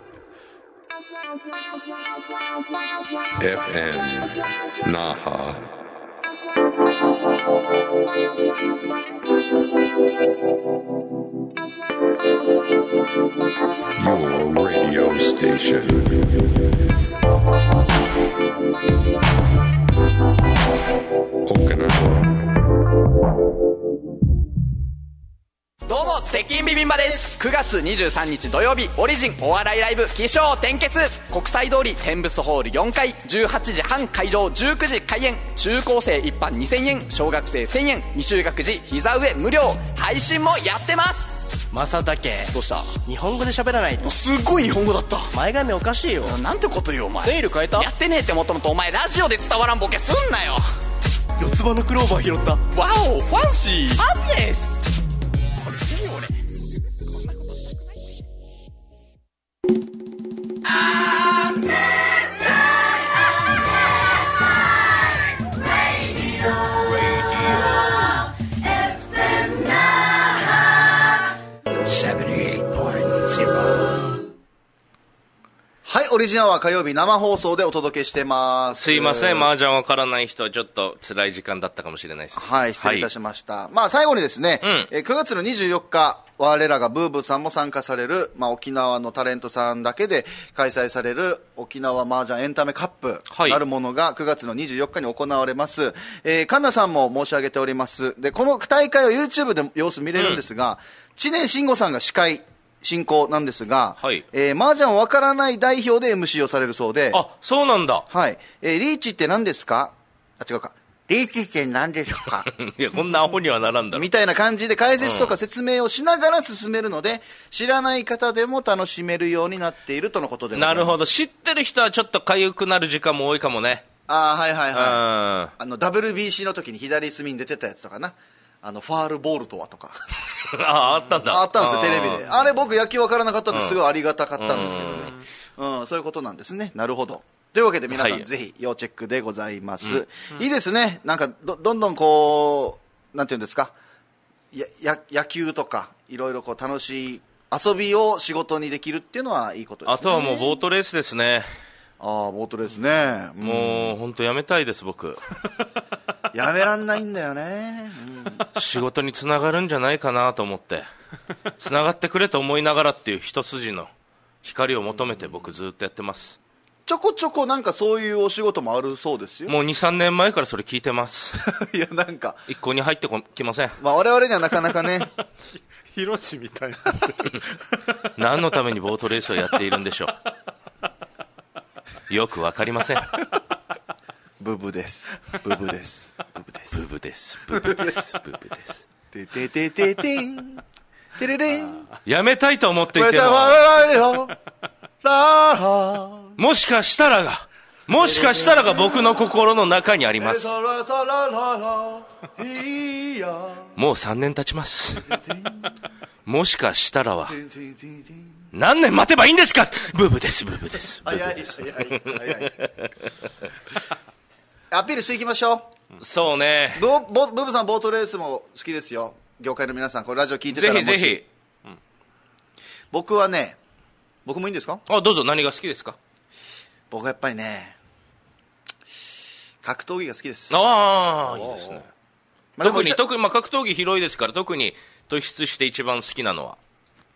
エフエム Naha Your radio station Okinawa どうも鉄筋ビビンバです。くがつにじゅうさんにち土曜日、オリジンお笑いライブ起承転結、国際通りテンブスホールよんかい、じゅうはちじはん会場、じゅうくじ開演。中高生一般にせんえん、小学生せんえん、未就学児膝上無料、配信もやってます。 正竹、 どうした？ 日本語で喋らないと。 すごい日本語だった。 前髪おかしいよ。 なんてこと言うお前。 ネイル変えた？ やってねえって。もともとお前ラジオで伝わらんボケすんなよ。 四つ葉のクローバー拾った。 ワオファンシーハピネス。 これしてるよ俺。こんなことしたくない。あーねはい、オリジンアワー火曜日生放送でお届けしてます。 すいません、麻雀わからない人、ちょっと辛い時間だったかもしれないです。 はい、失礼いたしました。はい、まあ最後にですね、うん、えくがつのにじゅうよっか、我らがブーブーさんも参加される、まあ、沖縄のタレントさんだけで開催される沖縄麻雀エンタメカップなるものがくがつのにじゅうよっかに行われます。えー、カンナさんも申し上げております。で、この大会は YouTube で様子見れるんですが、うん、知念慎吾さんが司会進行なんですが、はい、えー、麻雀わからない代表で エムシー をされるそうで。 あ、そうなんだ。 はい。えー、リーチって何ですか？あ、違うか。リーチって何ですか？ いや、こんなアホにはならんだろ。 みたいな感じで解説とか説明をしながら進めるので、うん、知らない方でも楽しめるようになっているとのことでございます。 なるほど。知ってる人はちょっと痒くなる時間も多いかもね。 ああ、はいはいはい。あの、ダブリュービーシー の時に左隅に出てたやつとかな。あのファールボールとはとかああ、あったんだ。 あったんですよ、テレビで。あれ僕野球分からなかったんですごいありがたかったんですけどね、うんうん、そういうことなんですね。なるほど。というわけで皆さん、はい、ぜひ要チェックでございます、うん、いいですね。なんか ど, どんどんこうなんていうんですか、やや野球とかいろいろこう楽しい遊びを仕事にできるっていうのはいいことですね。 あとはもうボートレースですね。 ああ、ボートレースね、 うん、もう本当やめたいです僕やめらんないんだよね、 うん、仕事につながるんじゃないかなと思ってつながってくれと思いながらっていう一筋の光を求めて僕ずっとやってます。 ちょこちょこなんかそういうお仕事もあるそうですよ。 もう にさんねんまえからそれ聞いてますいやなんか一向に入ってきません。 まあ我々にはなかなかねヒロシみたいな何のためにボートレースをやっているんでしょうよくわかりません。 ブブですブブですブブですブブですブブですブブですてててててんてれれんやめたいと思っていてももしかしたらがもしかしたらが僕の心の中にあります。もうさんねん経ちます。もしかしたらは何年待てばいいんですか。ブーブですブーブですブーブです早い早い早いアピールしていきましょう。 そうね。 ボボブブさんボートレースも好きですよ。業界の皆さんこれラジオ聞いてたらもしぜひぜひ、 うん、僕はね僕もいいんですか。 あどうぞ。何が好きですか。 僕はやっぱりね格闘技が好きです。 ああいいですね。 まあ、 特に特に、まあ、格闘技広いですから特に突出して一番好きなのは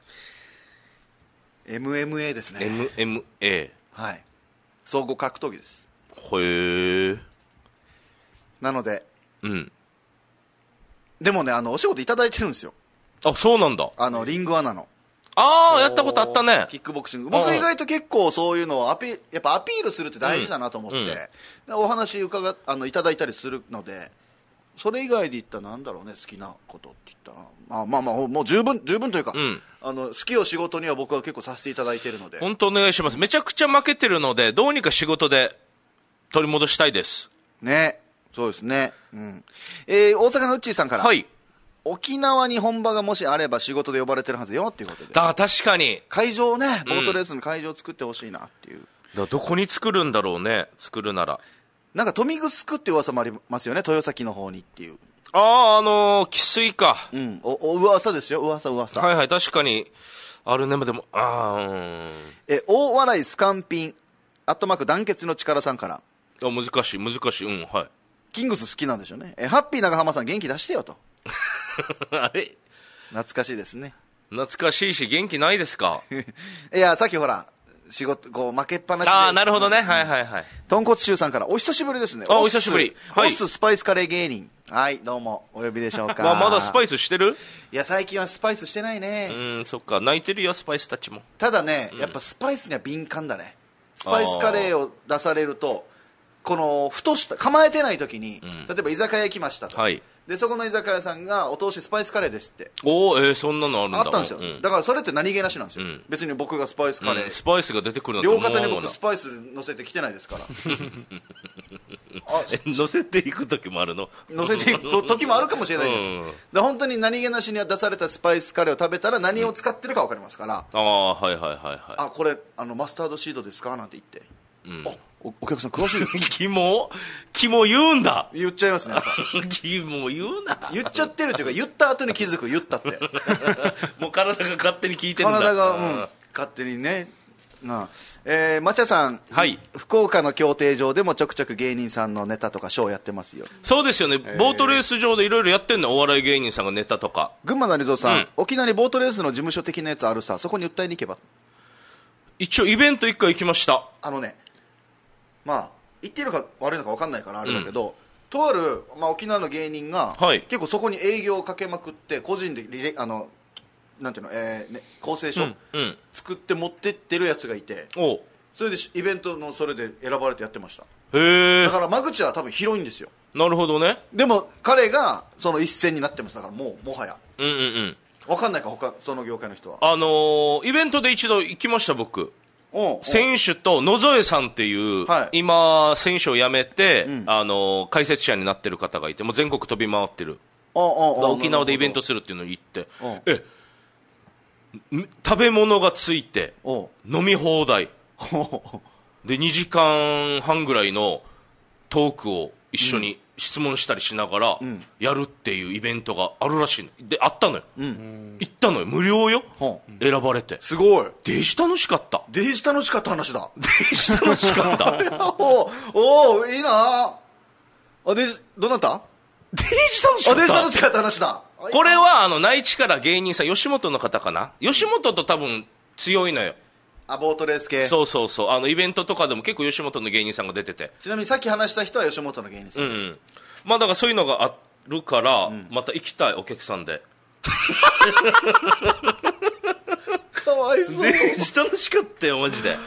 エムエムエー ですね。 エムエムエー はい総合格闘技です。 へえ。 なのでうんでもねあのお仕事いただいてるんですよ。 あそうなんだ。 あのリングアナのああやったことあったね。 キックボクシング僕意外と結構そういうのをアピやっぱアピールするって大事だなと思って、うんうん、お話伺あのいただいたりするのでそれ以外で言ったらなんだろうね好きなことって言ったらまあまあまあもう十分十分というか、うん、あの好きを仕事には僕は結構させていただいているので本当お願いします。めちゃくちゃ負けてるのでどうにか仕事で取り戻したいですね。そうですね、うんえー、大阪のうっちーさんからはい沖縄に本場がもしあれば仕事で呼ばれてるはずよっていうことでだ確かに会場をねボートレースの会場を作ってほしいなっていう、 うん、だどこに作るんだろうね。作るならなんか豊見城って噂もありますよね豊崎の方にっていう。 あああのー、汽水かうんおお噂ですよ噂噂はいはい確かにあるね。でもああうんえ大笑いスカンピンアットマーク団結の力さんからあ難しい難しいうんはいキングス好きなんでしょうね。えハッピー長浜さん元気出してよとあれ懐かしいですね。 懐かしいし元気ないですかいやさっきほら仕事こう負けっぱなしでああなるほどね、うん、はいはいはい。 豚骨臭さんからお久しぶりですね。 あお久しぶり、 はい、オススパイスカレー芸人はいどうもお呼びでしょうかまあまだスパイスしてる。 いや最近はスパイスしてないね。 うんそっか泣いてるよスパイスたちも。 ただね、うん、やっぱスパイスには敏感だね。スパイスカレーを出されるとこのふとした構えてない時に、うん、例えば居酒屋行きましたと、はい、でそこの居酒屋さんがお通しスパイスカレーですっておお、えー、そんなのあるんだ。 あったんですよ、うん、だからそれって何気なしなんですよ、うん、別に僕がスパイスカレー、うん、 スパイスが出てくるんだと両肩に僕スパイス乗せてきてないですからあ乗せていく時もあるの乗せていく時もあるかもしれないです、うん、で本当に何気なしに出されたスパイスカレーを食べたら何を使ってるか分かりますから、 うん、ああはいはいはいはいあこれあのマスタードシードですかなんて言って、うん、お, お客さん詳しいですねキモキモ言うんだ言っちゃいますねやっぱキモ言うな言っちゃってるというか言った後に気づく言ったってもう体が勝手に聞いてるんだ体が、うん、勝手にねなあ、えー、マチャさん、 はい、 福岡の競艇場でもちょくちょく芸人さんのネタとかショーやってますよ。 そうですよね、えー、ボートレース場でいろいろやってんのお笑い芸人さんがネタとか。 群馬の有蔵さん、うん、沖縄にボートレースの事務所的なやつあるさそこに訴えに行けば。 一応イベント一回行きました。 あのねまあ言っていいのか悪いのか分かんないからあれだけど、うん、とある、まあ、沖縄の芸人が、はい、結構そこに営業をかけまくって個人でリレあのなんていうの、えーね、構成書、うんうん、作って持ってってるやつがいておそれでイベントのそれで選ばれてやってました。 へえ。 だから間口は多分広いんですよ。 なるほどね。 でも彼がその一線になってますだからもうもはやうんうんうん分かんないか他その業界の人は。 あのー、イベントで一度行きました僕。おう選手と野添さんっていう、はい、今選手を辞めて、うん、あのー、解説者になってる方がいてもう全国飛び回ってるおうおうおう沖縄でイベントするっていうのに行ってえ食べ物がついて飲み放題でにじかんはんぐらいのトークを一緒に質問したりしながらやるっていうイベントがあるらしいのであったのよ、うん、行ったのよ無料よ、うん、選ばれてすごいデージ楽しかったデージ楽しかった話だデージ楽しかったおおいいなあデージどうなったデージ楽しかったあデージ楽しかった話だこれはあの内地から芸人さん吉本の方かな吉本と多分強いのよあボートレース系そうそうそうあのイベントとかでも結構吉本の芸人さんが出ててちなみにさっき話した人は吉本の芸人さんです、うんうん、 まあだからそういうのがあるから、うん、また行きたいお客さんでかわいそうデージ楽しかったよマジで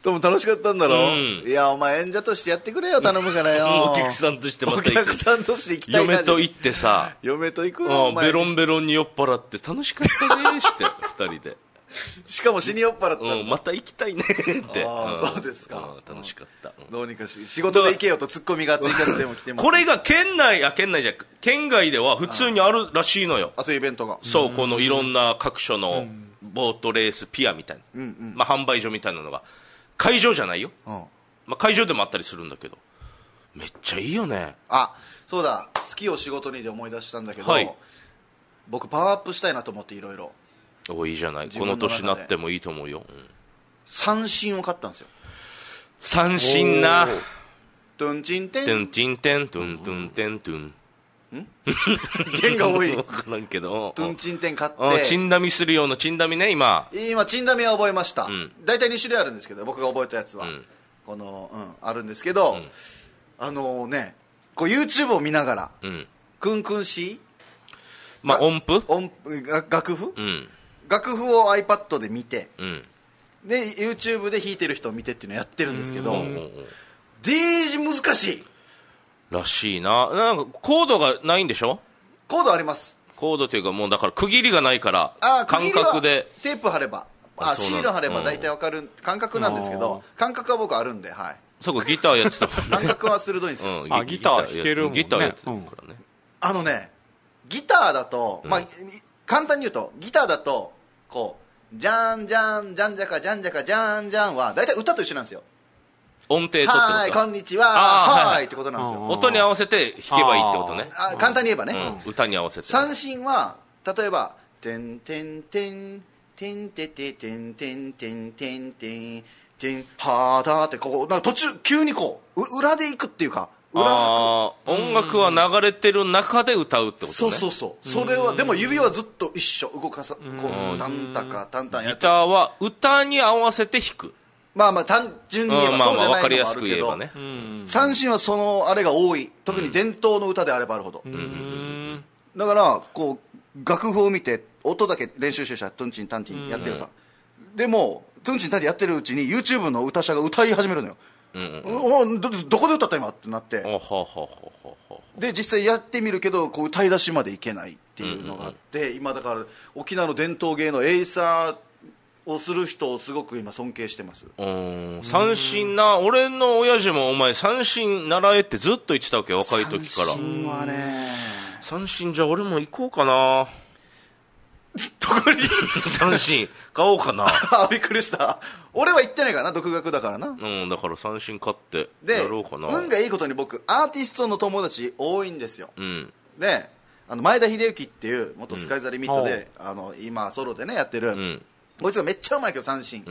でも楽しかったんだろ、うん、いやお前演者としてやってくれよ頼むからよお客さんとしてまた行くお客さんとして行きたいな嫁と行ってさ嫁と行くのお前ベロンベロンに酔っ払って楽しかったねしてふたりでしかも死に酔っ払ったんだ、 うん、また行きたいねってあ、うん、そうですか、 うん、楽しかった、 うん、どうにかし仕事で行けよとツッコミが追加しても来てます、 これが県内あ県内じゃ県外では普通にあるらしいのよ。 あそういうイベントがそうこのいろんな各所のボートレースピアみたいな、うんうんまあ、販売所みたいなのが会場じゃないよ、うんまあ、会場でもあったりするんだけどめっちゃいいよね。 あそうだ好きを仕事にで思い出したんだけど、はい、僕パワーアップしたいなと思っていろいろおいいじゃないこの年になってもいいと思うよ、うん、 三振を買ったんですよ。 三振なトゥンチンテントゥンチンテントゥントゥンテントゥンん弦が多い分からんけどトゥンチンテン買ってチンダミするようなチンダミね今今チンダミは覚えました、うん、大体に種類あるんですけど僕が覚えたやつは、うん、この、うん、あるんですけど、うん、あのー、ねこう YouTube を見ながら、うん、クンクンシーまあ音符音楽譜、うん、楽譜を iPad で見て、うん、で YouTube で弾いてる人を見てっていうのをやってるんですけど ディージー 難しいらしいな。なんかコードがないんでしょ。 コードあります。 コードというかもうだから区切りがないからあ感覚でテープ貼ればあシール貼れば大体わかる感覚なんですけど感覚は僕あるんで、はい、 そうかギターやってたもんね感覚は鋭いんですよ、 うん、あギター弾けるもんね。ギターやってたからね、うん、 あのねギターだと、まあ、うん、簡単に言うとギターだとこうジャンジャンジャンジャカジャンジャカジャンジャンは大体歌と一緒なんですよ。 音程とってことはいこんにちははーいってことなんですよ。 音に合わせて弾けばいいってことね。 あ簡単に言えばね、 うん、歌に合わせて。 三振は例えばてんてんてんてんてててんてんてんてんてんてんはーだってこうなんか途中急にこう裏でいくっていうか裏あ音楽は流れてる中で歌うってことね。 そうそうそうそれはでも指はずっと一緒動かさこうタンタカタンタンやってギターは歌に合わせて弾く。 まあまあ単純に言えばそうじゃないのもあるけど、まあまあ分かりやすく言えばね、三振はそのあれが多い。特に伝統の歌であればあるほど、うん、だからこう楽譜を見て音だけ練習してたらトゥンチンタンティンやってるさ、うん、でもトゥンチンタンティンやってるうちに YouTube の歌者が歌い始めるのよ、うんうん、ど, どこで歌った今ってなってで実際やってみるけどこう歌い出しまでいけないっていうのがあって、うんうん、今だから沖縄の伝統芸のエイサーをする人をすごく今尊敬してます。 うん三振な俺の親父もお前三振習えってずっと言ってたわけ若い時から。 三振はね三振じゃあ俺も行こうかなどこに三振買おうかなあびっくりした俺は行ってないからな独学だからな。 うんだから三振買ってやろうかな。 運がいいことに僕アーティストの友達多いんですよ、うん、であの前田秀幸っていう元スカイザリミットで、うん、あの今ソロでねやってる、うんこいつがめっちゃうまいけど三振、うん、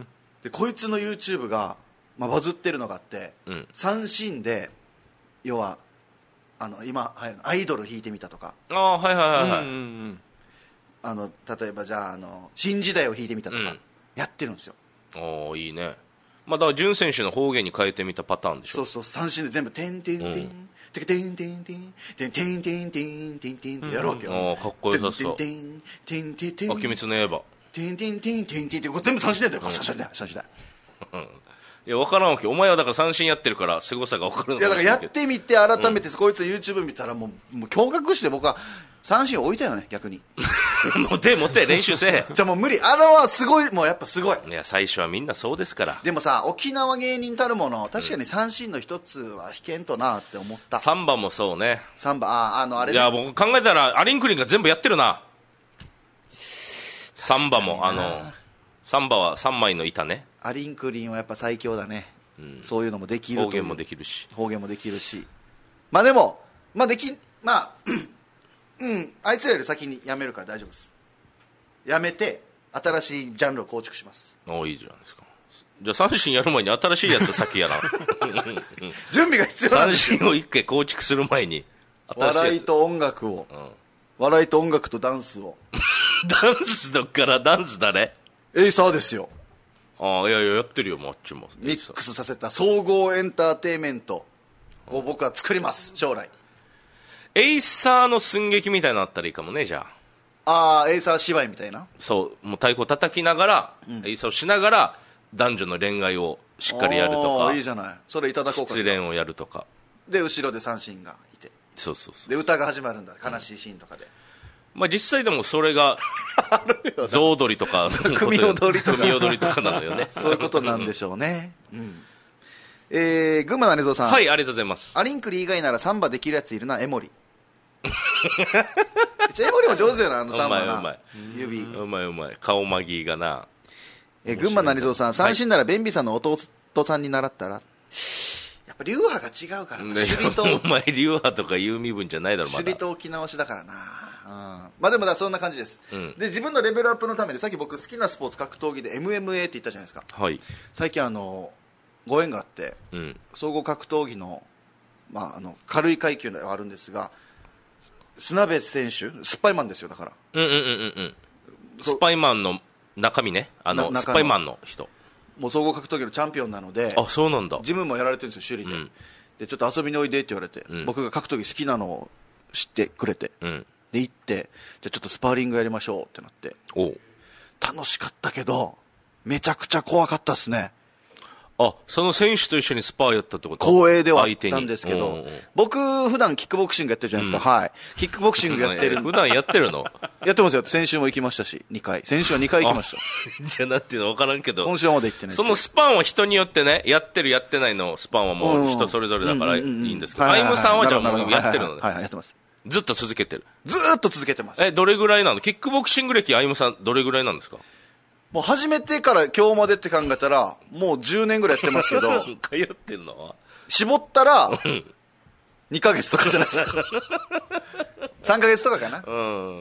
でこいつの YouTube が、まあ、バズってるのがあって、うん、三振で要はあの今アイドル弾いてみたとかあはいはいはいはい、うんうん、 あの例えばじゃあ、あの新時代を弾いてみたとか、うん、やってるんですよ。 ああいいね。まあだから潤選手の方言に変えてみたパターンでしょ。 そうそう三振で全部てんてんてんてんてんてんてんてんてんてんてんてんてんってやるわけよ、 うん、あかっこよさそう。 てんてんてんてんあ鬼滅の刃てんてんてんてんてんってこれ全部三振だよ、うん、三振だよ三振だよいや分からんわけお前はだから三振やってるから凄さが分かるのかもしれない。いやだからやってみて改めて、うん、こいつ YouTube 見たらもう、もう驚愕して僕は三振置いたよね逆にもてもて練習せえじゃあもう無理あれはすごいもうやっぱすごい。 いや最初はみんなそうですから。 でもさ沖縄芸人たるもの確かに三振の一つは弾けんとなって思った、うん、 サンバもそうね。 サンバああのあれ、ね、 いや僕考えたらアリンクリンが全部やってるな。サンバもあのサンバはさんまいの板ね。 アリンクリンはやっぱ最強だね、うん、そういうのもできるという。 方言もできるし方言もできるしまあでもまあできまあうんあいつらより先にやめるから大丈夫です。やめて新しいジャンルを構築します。 ああいいじゃないですか。じゃあ三振やる前に新しいやつ先やな準備が必要なんですよ。 三振を一回構築する前に新しい笑いと音楽を、うん、笑いと音楽とダンスをダンスどっからダンスだね。 エイサーですよ。 ああいやいややってるよマッチも。 ミックスさせた総合エンターテインメントを僕は作ります将来。 エイサーの寸劇みたいなのあったらいいかもね。じゃあああエイサー芝居みたいな。 そうもう太鼓叩きながら、うん、エイサーをしながら男女の恋愛をしっかりやるとか、 いいじゃない、それいただこうかしら。 失恋をやるとかで後ろで三振がいて、 そうそうそう、 で歌が始まるんだ、悲しいシーンとかで、 うん、まあ、実際でもそれが象踊りとか組踊りとか組踊りとかなのよねそういうことなんでしょうね、うん、えー、群馬のねぞさん、 はい、ありがとうございます。 アリンクリ以外ならサンバできるやついるな、エモリエモリも上手よな、あのサンバな、 うまいうまい指、 うまいうまい、顔マギーがな。 えー、群馬のねぞさん、三振ならベンビさんの弟さんに習ったら、やっぱ流派が違うからな、 ね、 守備とお前流派とかいう身分じゃないだろ、まだ守備と置き直しだからな、うん、まあでもだそんな感じです、うん、で自分のレベルアップのためにさっき僕好きなスポーツ格闘技で エムエムエー って言ったじゃないですか、 はい、 最近あのご縁があって、うん、総合格闘技の、まあ、あの軽い階級ではあるんですが、砂部選手スパイマンですよ、だからうんうんうんうんスパイマンの中身ね、あのスパイマンの人、 もう総合格闘技のチャンピオンなので、 あ、そうなんだ、 ジムもやられてるんですよ、首里で、うん、でちょっと遊びにおいでって言われて、うん、僕が格闘技好きなのを知ってくれて、うん、で行って、じゃあちょっとスパーリングやりましょうってなって、お楽しかったけどめちゃくちゃ怖かったっすね。 あ、その選手と一緒にスパーやったってこと？ 光栄ではあったんですけど、僕普段キックボクシングやってるじゃないですか、うん、はい、キックボクシングやってる普段やってるのやってますよ、先週も行きましたし、にかい、先週はにかい行きましたじゃあなんていうの分からんけど、 今週はまだ行ってないです。 そのスパンは人によってね、やってるやってないのスパンはもう人それぞれだからいいんですけど、アイムさんはじゃあもうやってるのね。 はいはい、やってます。 ずっと続けてる。 ずーっと続けてます。 え、どれぐらいなの？キックボクシング歴アイムさんどれぐらいなんですか？ もう始めてから今日までって考えたらもうじゅうねんぐらいやってますけど通ってんの？ 絞ったらにかげつとかじゃないですかさんかげつとかかな、うん、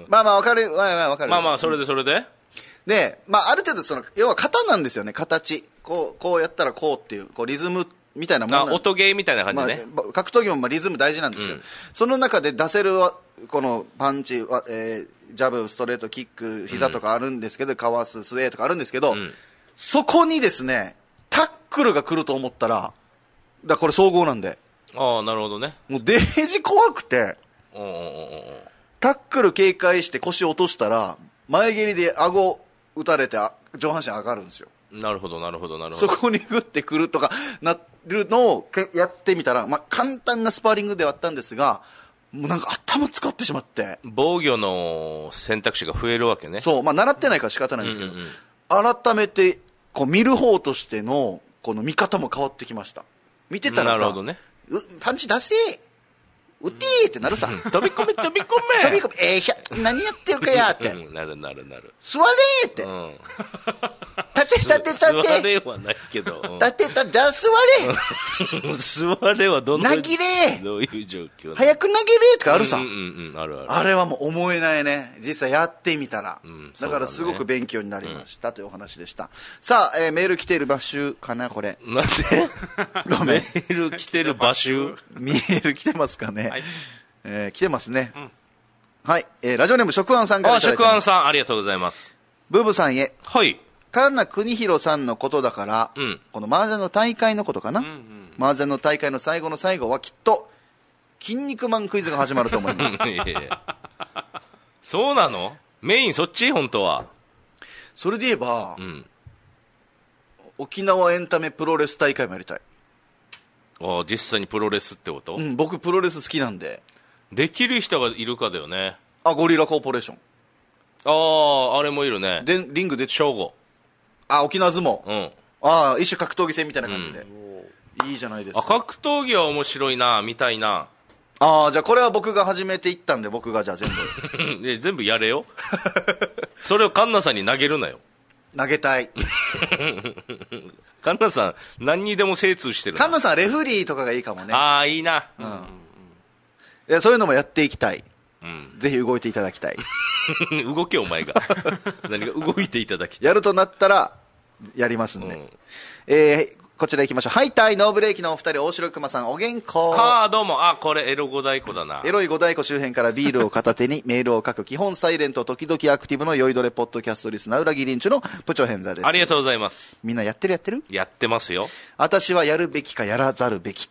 まあまあ分かる、まあまあ分かる、 まあまあそれでそれでで、まあある程度その要は型なんですよね、形、こうこうやったらこうっていうこうリズムみたいなもの、 あ、音ゲーみたいな感じね、 まあ、格闘技もまあリズム大事なんですよ、うん、その中で出せるこのパンチ、えー、ジャブ、ストレート、キック、膝とかあるんですけど、うん、かわす、スウェーとかあるんですけど、うん、そこにですねタックルが来ると思ったら、だこれ総合なんで、 ああなるほどね、 もうデージ怖くて、おうおうおう、タックル警戒して腰落としたら前蹴りで顎打たれて上半身上がるんですよ。 なるほどなるほどなるほど。 そこにグッてくるとかなるのをやってみたら、まあ、簡単なスパーリングではあったんですが、もうなんか頭使ってしまって、 防御の選択肢が増えるわけね。 そう、まあ、習ってないから仕方ないんですけど、うんうんうん、改めてこう見る方としてのこの見方も変わってきました。見てたらさ、 なるほどね、 パンチ出せ打てーってなるさ、うん、 飛び込め飛び込め飛び込め、えー、ひゃ何やってるかやって、 うん、なるなるなる、 座れーって、うん、立て立て立て、 座れはないけど、 立て立て、じゃあ座れ座れはどんな投げれどういう状況、 早く投げれとかあるさ、 うんうんうん、あるある、あれはもう思えないね、実際やってみたら、うん、だからすごく勉強になりました、うん、というお話でした。さあ、えー、メール来てる場所かな、これなんでごめん、メール来てる場所メール来てますかね、はい、えー、来てますね、うん、はい、えー、ラジオネーム食安さんからいただいてます。 食安さんありがとうございます。 ブーブさんへ、 はい、 神奈国弘さんのことだから、うん、この麻雀の大会のことかな、うんうん、麻雀の大会の最後の最後はきっと筋肉マンクイズが始まると思いますいやいやそうなの？メインそっち？本当はそれで言えば、うん、沖縄エンタメプロレス大会もやりたい。 ああ、実際にプロレスってこと？ うん、僕プロレス好きなんで。 できる人がいるかだよね。 あ、ゴリラコーポレーション、 ああ、あれもいるね。 でリングで正午、 あ、沖縄相撲、 うん、 ああ、一種格闘技戦みたいな感じで、うん、いいじゃないですか。 あ、格闘技は面白いな、見たいな。 ああ、じゃあこれは僕が始めていったんで、僕がじゃあ全部で全部やれよそれをカンナさんに投げるなよ。 投げたいカンナさん何にでも精通してる。 カンナさんレフリーとかがいいかもね。 ああ、いいな、うん、 いや、そういうのもやっていきたい、うん、ぜひ動いていただきたい動けお前が何が動いていただきたい。 やるとなったらやりますんで、うん、えー、こちら行きましょう。はい、タイノーブレーキのお二人、大城熊さん、お元気。 ああ、どうも。あ、これエロ五太鼓だな。 エロい五太鼓周辺からビールを片手にメールを書く基本サイレント時々アクティブの酔いどれポッドキャストリスナー裏切りんちゅのプチョヘンザです。 ありがとうございます。 みんなやってるやってるやってますよ。 私はやるべきかやらざるべきか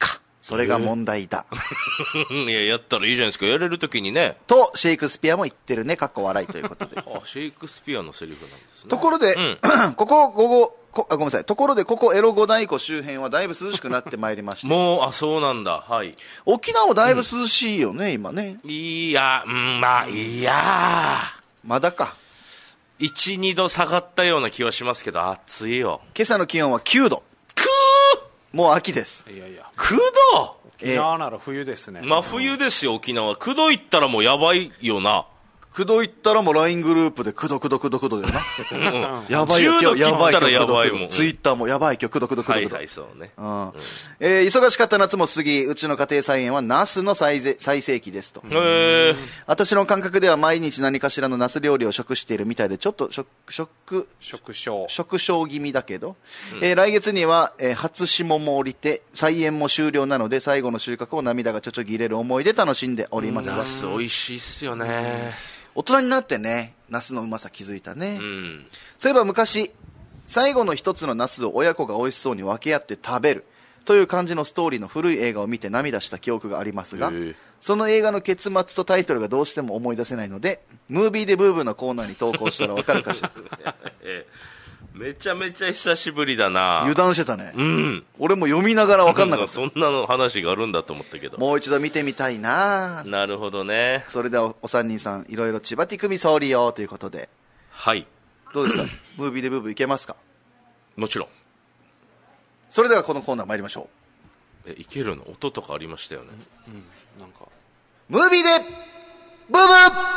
それが問題だ。 いや、やったらいいじゃないですか。やれるときにね。 と、シェイクスピアも言ってるね。かっこ笑いということで。 あ、シェイクスピアのセリフなんですね。 ところで、うん、ここ、ここ、こあごめんなさい。ところで、ここ、エロ五大湖周辺はだいぶ涼しくなってまいりました。 もう、あ、そうなんだ。はい。 沖縄だいぶ涼しいよね、うん、今ね。 いや、うん、まあ、いやまだか。 いち、にど下がったような気はしますけど、暑いよ。 今朝の気温はきゅうど。 くーもう秋です。 いやいや。 くど沖縄なら冬ですね。 真冬ですよ、沖縄。くど行ったらもうやばいよな。 くど行ったらもう ライン グループでくどくどくどくどだよな。うん、やばいよ、 じゅうどやばい切ったらやばいもん。 ツイッターもやばい今日くどくどくどくど。 はいはい、そうね。 うんうん、えー、忙しかった夏も過ぎ、うちの家庭菜園はナスの最ぜ最盛期ですと。 へー。 私の感覚では毎日何かしらのナス料理を食しているみたいで、ちょっと食、食、 食傷。 食傷気味だけど、うん、えー、来月には、えー、初霜も降りて、菜園も終了なので、最後の収穫を涙がちょちょぎれる思いで楽しんでおりますが。 ナス美味しいっすよね。 大人になってね、ナスのうまさ気づいたね、 うん、 そういえば昔最後の一つのナスを親子が美味しそうに分け合って食べるという感じのストーリーの古い映画を見て涙した記憶がありますが、その映画の結末とタイトルがどうしても思い出せないので、ムービーでブーブーのコーナーに投稿したら分かるかしら。 めちゃめちゃ久しぶりだな。 油断してたね、 うん、 俺も読みながら分かんなかった。 そんなの話があるんだと思ったけど、 もう一度見てみたいな。 なるほどね。 それではお三人さん、いろいろ千葉ティクミソーリよということで、 はい、 どうですか。ムービーでブーブーいけますか。 もちろん。 それではこのコーナー参りましょう。え、いけるの？音とかありましたよね。 うん、なんかムービーでブーブー。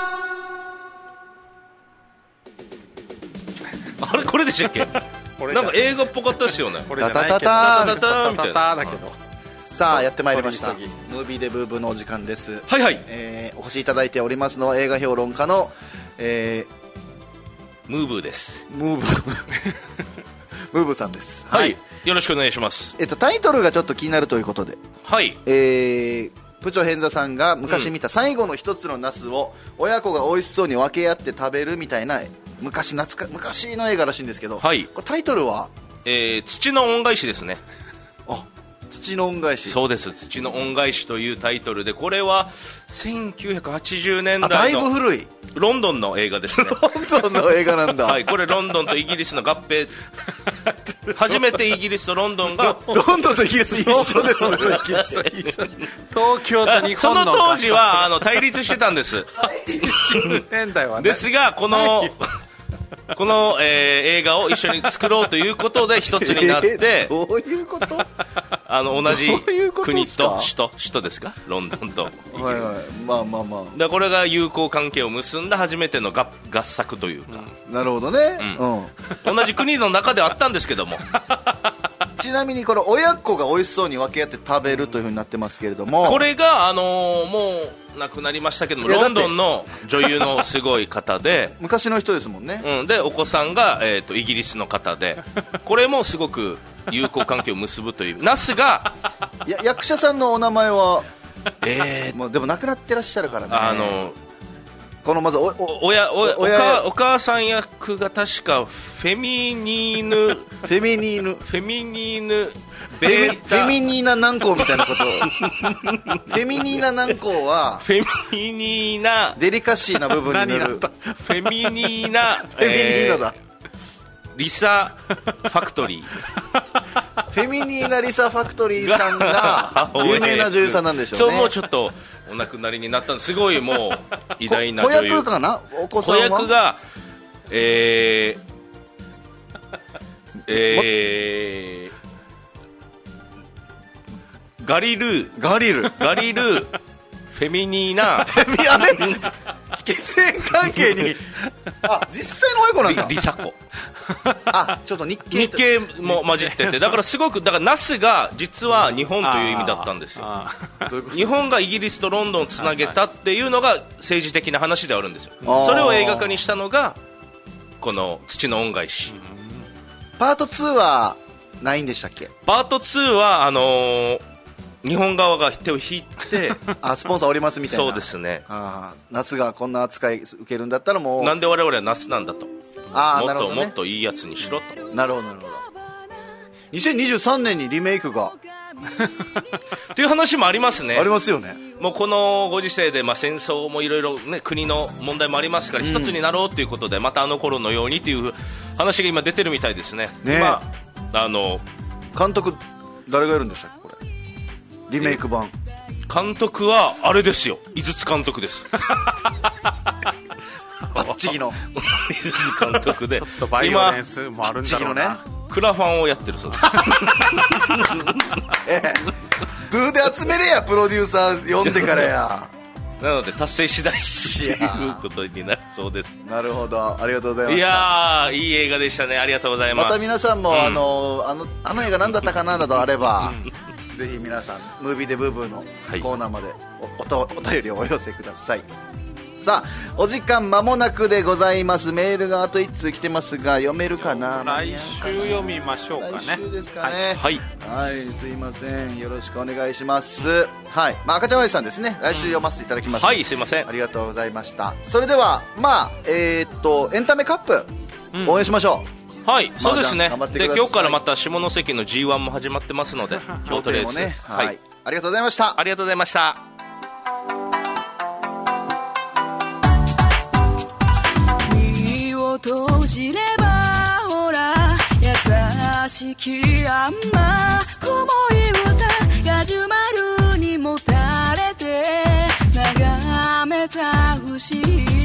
あれこれでしたっけ？なんか映画っぽかったですよね。 これじゃないけど、 タタタタみたいな。 だけど。 さあやってまいりました。ムービーでブーブーのお時間です。 はいはい。 えー、お越しいただいておりますのは映画評論家の、えー、ムーブーです。 ムーブームーブーさんです。 はい。はい、よろしくお願いします。 えっとタイトルがちょっと気になるということで。 はい。 えー。プチョヘンザさんが昔見た最後の一つのナスを親子が美味しそうに分け合って食べるみたいな昔懐か昔の映画らしいんですけど、 はい、 これタイトルは、 えー、土の恩返しですね。 あ、土の恩返し。 そうです。土の恩返しというタイトルで、これはせんきゅうひゃくはちじゅうねんだいのだいぶ古いロンドンの映画ですね。 ロンドンの映画なんだ。 はい、これロンドンとイギリスの合併初めてイギリスとロンドンがロンドンとイギリス一緒です。 東京と日本のその当時はあの対立してたんです。 じゅうねんだいはね。 ですがこのこの、えー、映画を一緒に作ろうということで一つになって、 えー、どういうこと？ あの同じ国と首都首都ですか、ロンドンと。はいはい、まあまあまあ。 だこれが友好関係を結んだ初めての合合作というか、 うん、なるほどね、 うんうん、同じ国の中ではあったんですけども。 ちなみにこれ親子が美味しそうに分け合って食べるというふうになってますけれども、 これが、あのー、もう亡くなりましたけども、ロンドンの女優のすごい方で昔の人ですもんね、 うん、でお子さんが、えー、とイギリスの方で、これもすごく友好関係を結ぶというナスがや役者さんのお名前は、 えー、 もうでも亡くなってらっしゃるからね。 あのこのまずおおおやおおおかお母さん役が確かフェミニーヌフェミニーヌフェミニーヌベータフェミニーナ南高みたいなことをフェミニーナ南高はフェミニーナデリカシーな部分に塗るフェミニーナフェミニーナだ、 えー、リサファクトリーフェミニーナリサファクトリーさんが有名な女優さんなんでしょうね。 そう、もうちょっとお亡くなりになったんです。すごいもう偉大な女優。 子役かな、お子さんは。 子役がえー、えー、ガリルーガリルガリルーフェミニーナフェミあれ血縁関係にあ実際の親子なんだ。 リサ子あちょっと日系日系も混じってて、だからすごくだからナスが実は日本という意味だったんですよ。日本がイギリスとロンドンをつなげたっていうのが政治的な話ではあるんですよ。それを映画化にしたのがこの土の恩返し。 パートツーはないんでしたっけ。 パートツーはあのー日本側が手を引いてあスポンサーおりますみたいな。 そうですね。 あ夏がこんな扱い受けるんだったらもうなんで我々はナスなんだと、 あもっと、 なるほどね、 もっといいやつにしろと。 なるほどなるほど。にせんにじゅうさんねんにリメイクがっていう話もありますね。 ありますよね。 もうこのご時世で、まあ、戦争もいろいろね、国の問題もありますから、うん、一つになろうということで、またあの頃のようにという話が今出てるみたいですね。 ね、 まあ、あの監督誰がやるんでしたっけ、これリメイク版。 監督はあれですよ、井筒監督です。 バッチリの井筒監督でちょっとバイオレンスもあるんだろうな、ね、 クラファンをやってるそうです。 ええ、ドゥで集めれや、プロデューサー呼んでからや。 なので達成次第ということになるそうです。 なるほど、ありがとうございました。 いやー、いい映画でしたね。ありがとうございます。 また皆さんも、うん、あのあのあの映画何だったかななどあればぜひ皆さんムービーでブーブーのコーナーまで お, お, お便りをお寄せください。さあ、お時間間もなくでございます。メールがあといっ通来てますが、読めるかな。 来週読みましょうかね。 来週ですかね。 はい、 はい、すいません、よろしくお願いします。はい、まあ、赤ちゃんおやじさんですね、来週読ませていただきます、 うん、はい、すいません、 ありがとうございました。それでは、まあえー、っとエンタメカップ、うん、応援しましょう。 はい、そうですね。で、今日からまた下関の ジーワン も始まってますので、京都レース、 ね、はい、はい、ありがとうございました。 ありがとうございました。 身を閉じればほら優しきあんま子守歌ガジュマルにもたれて眺めた不思議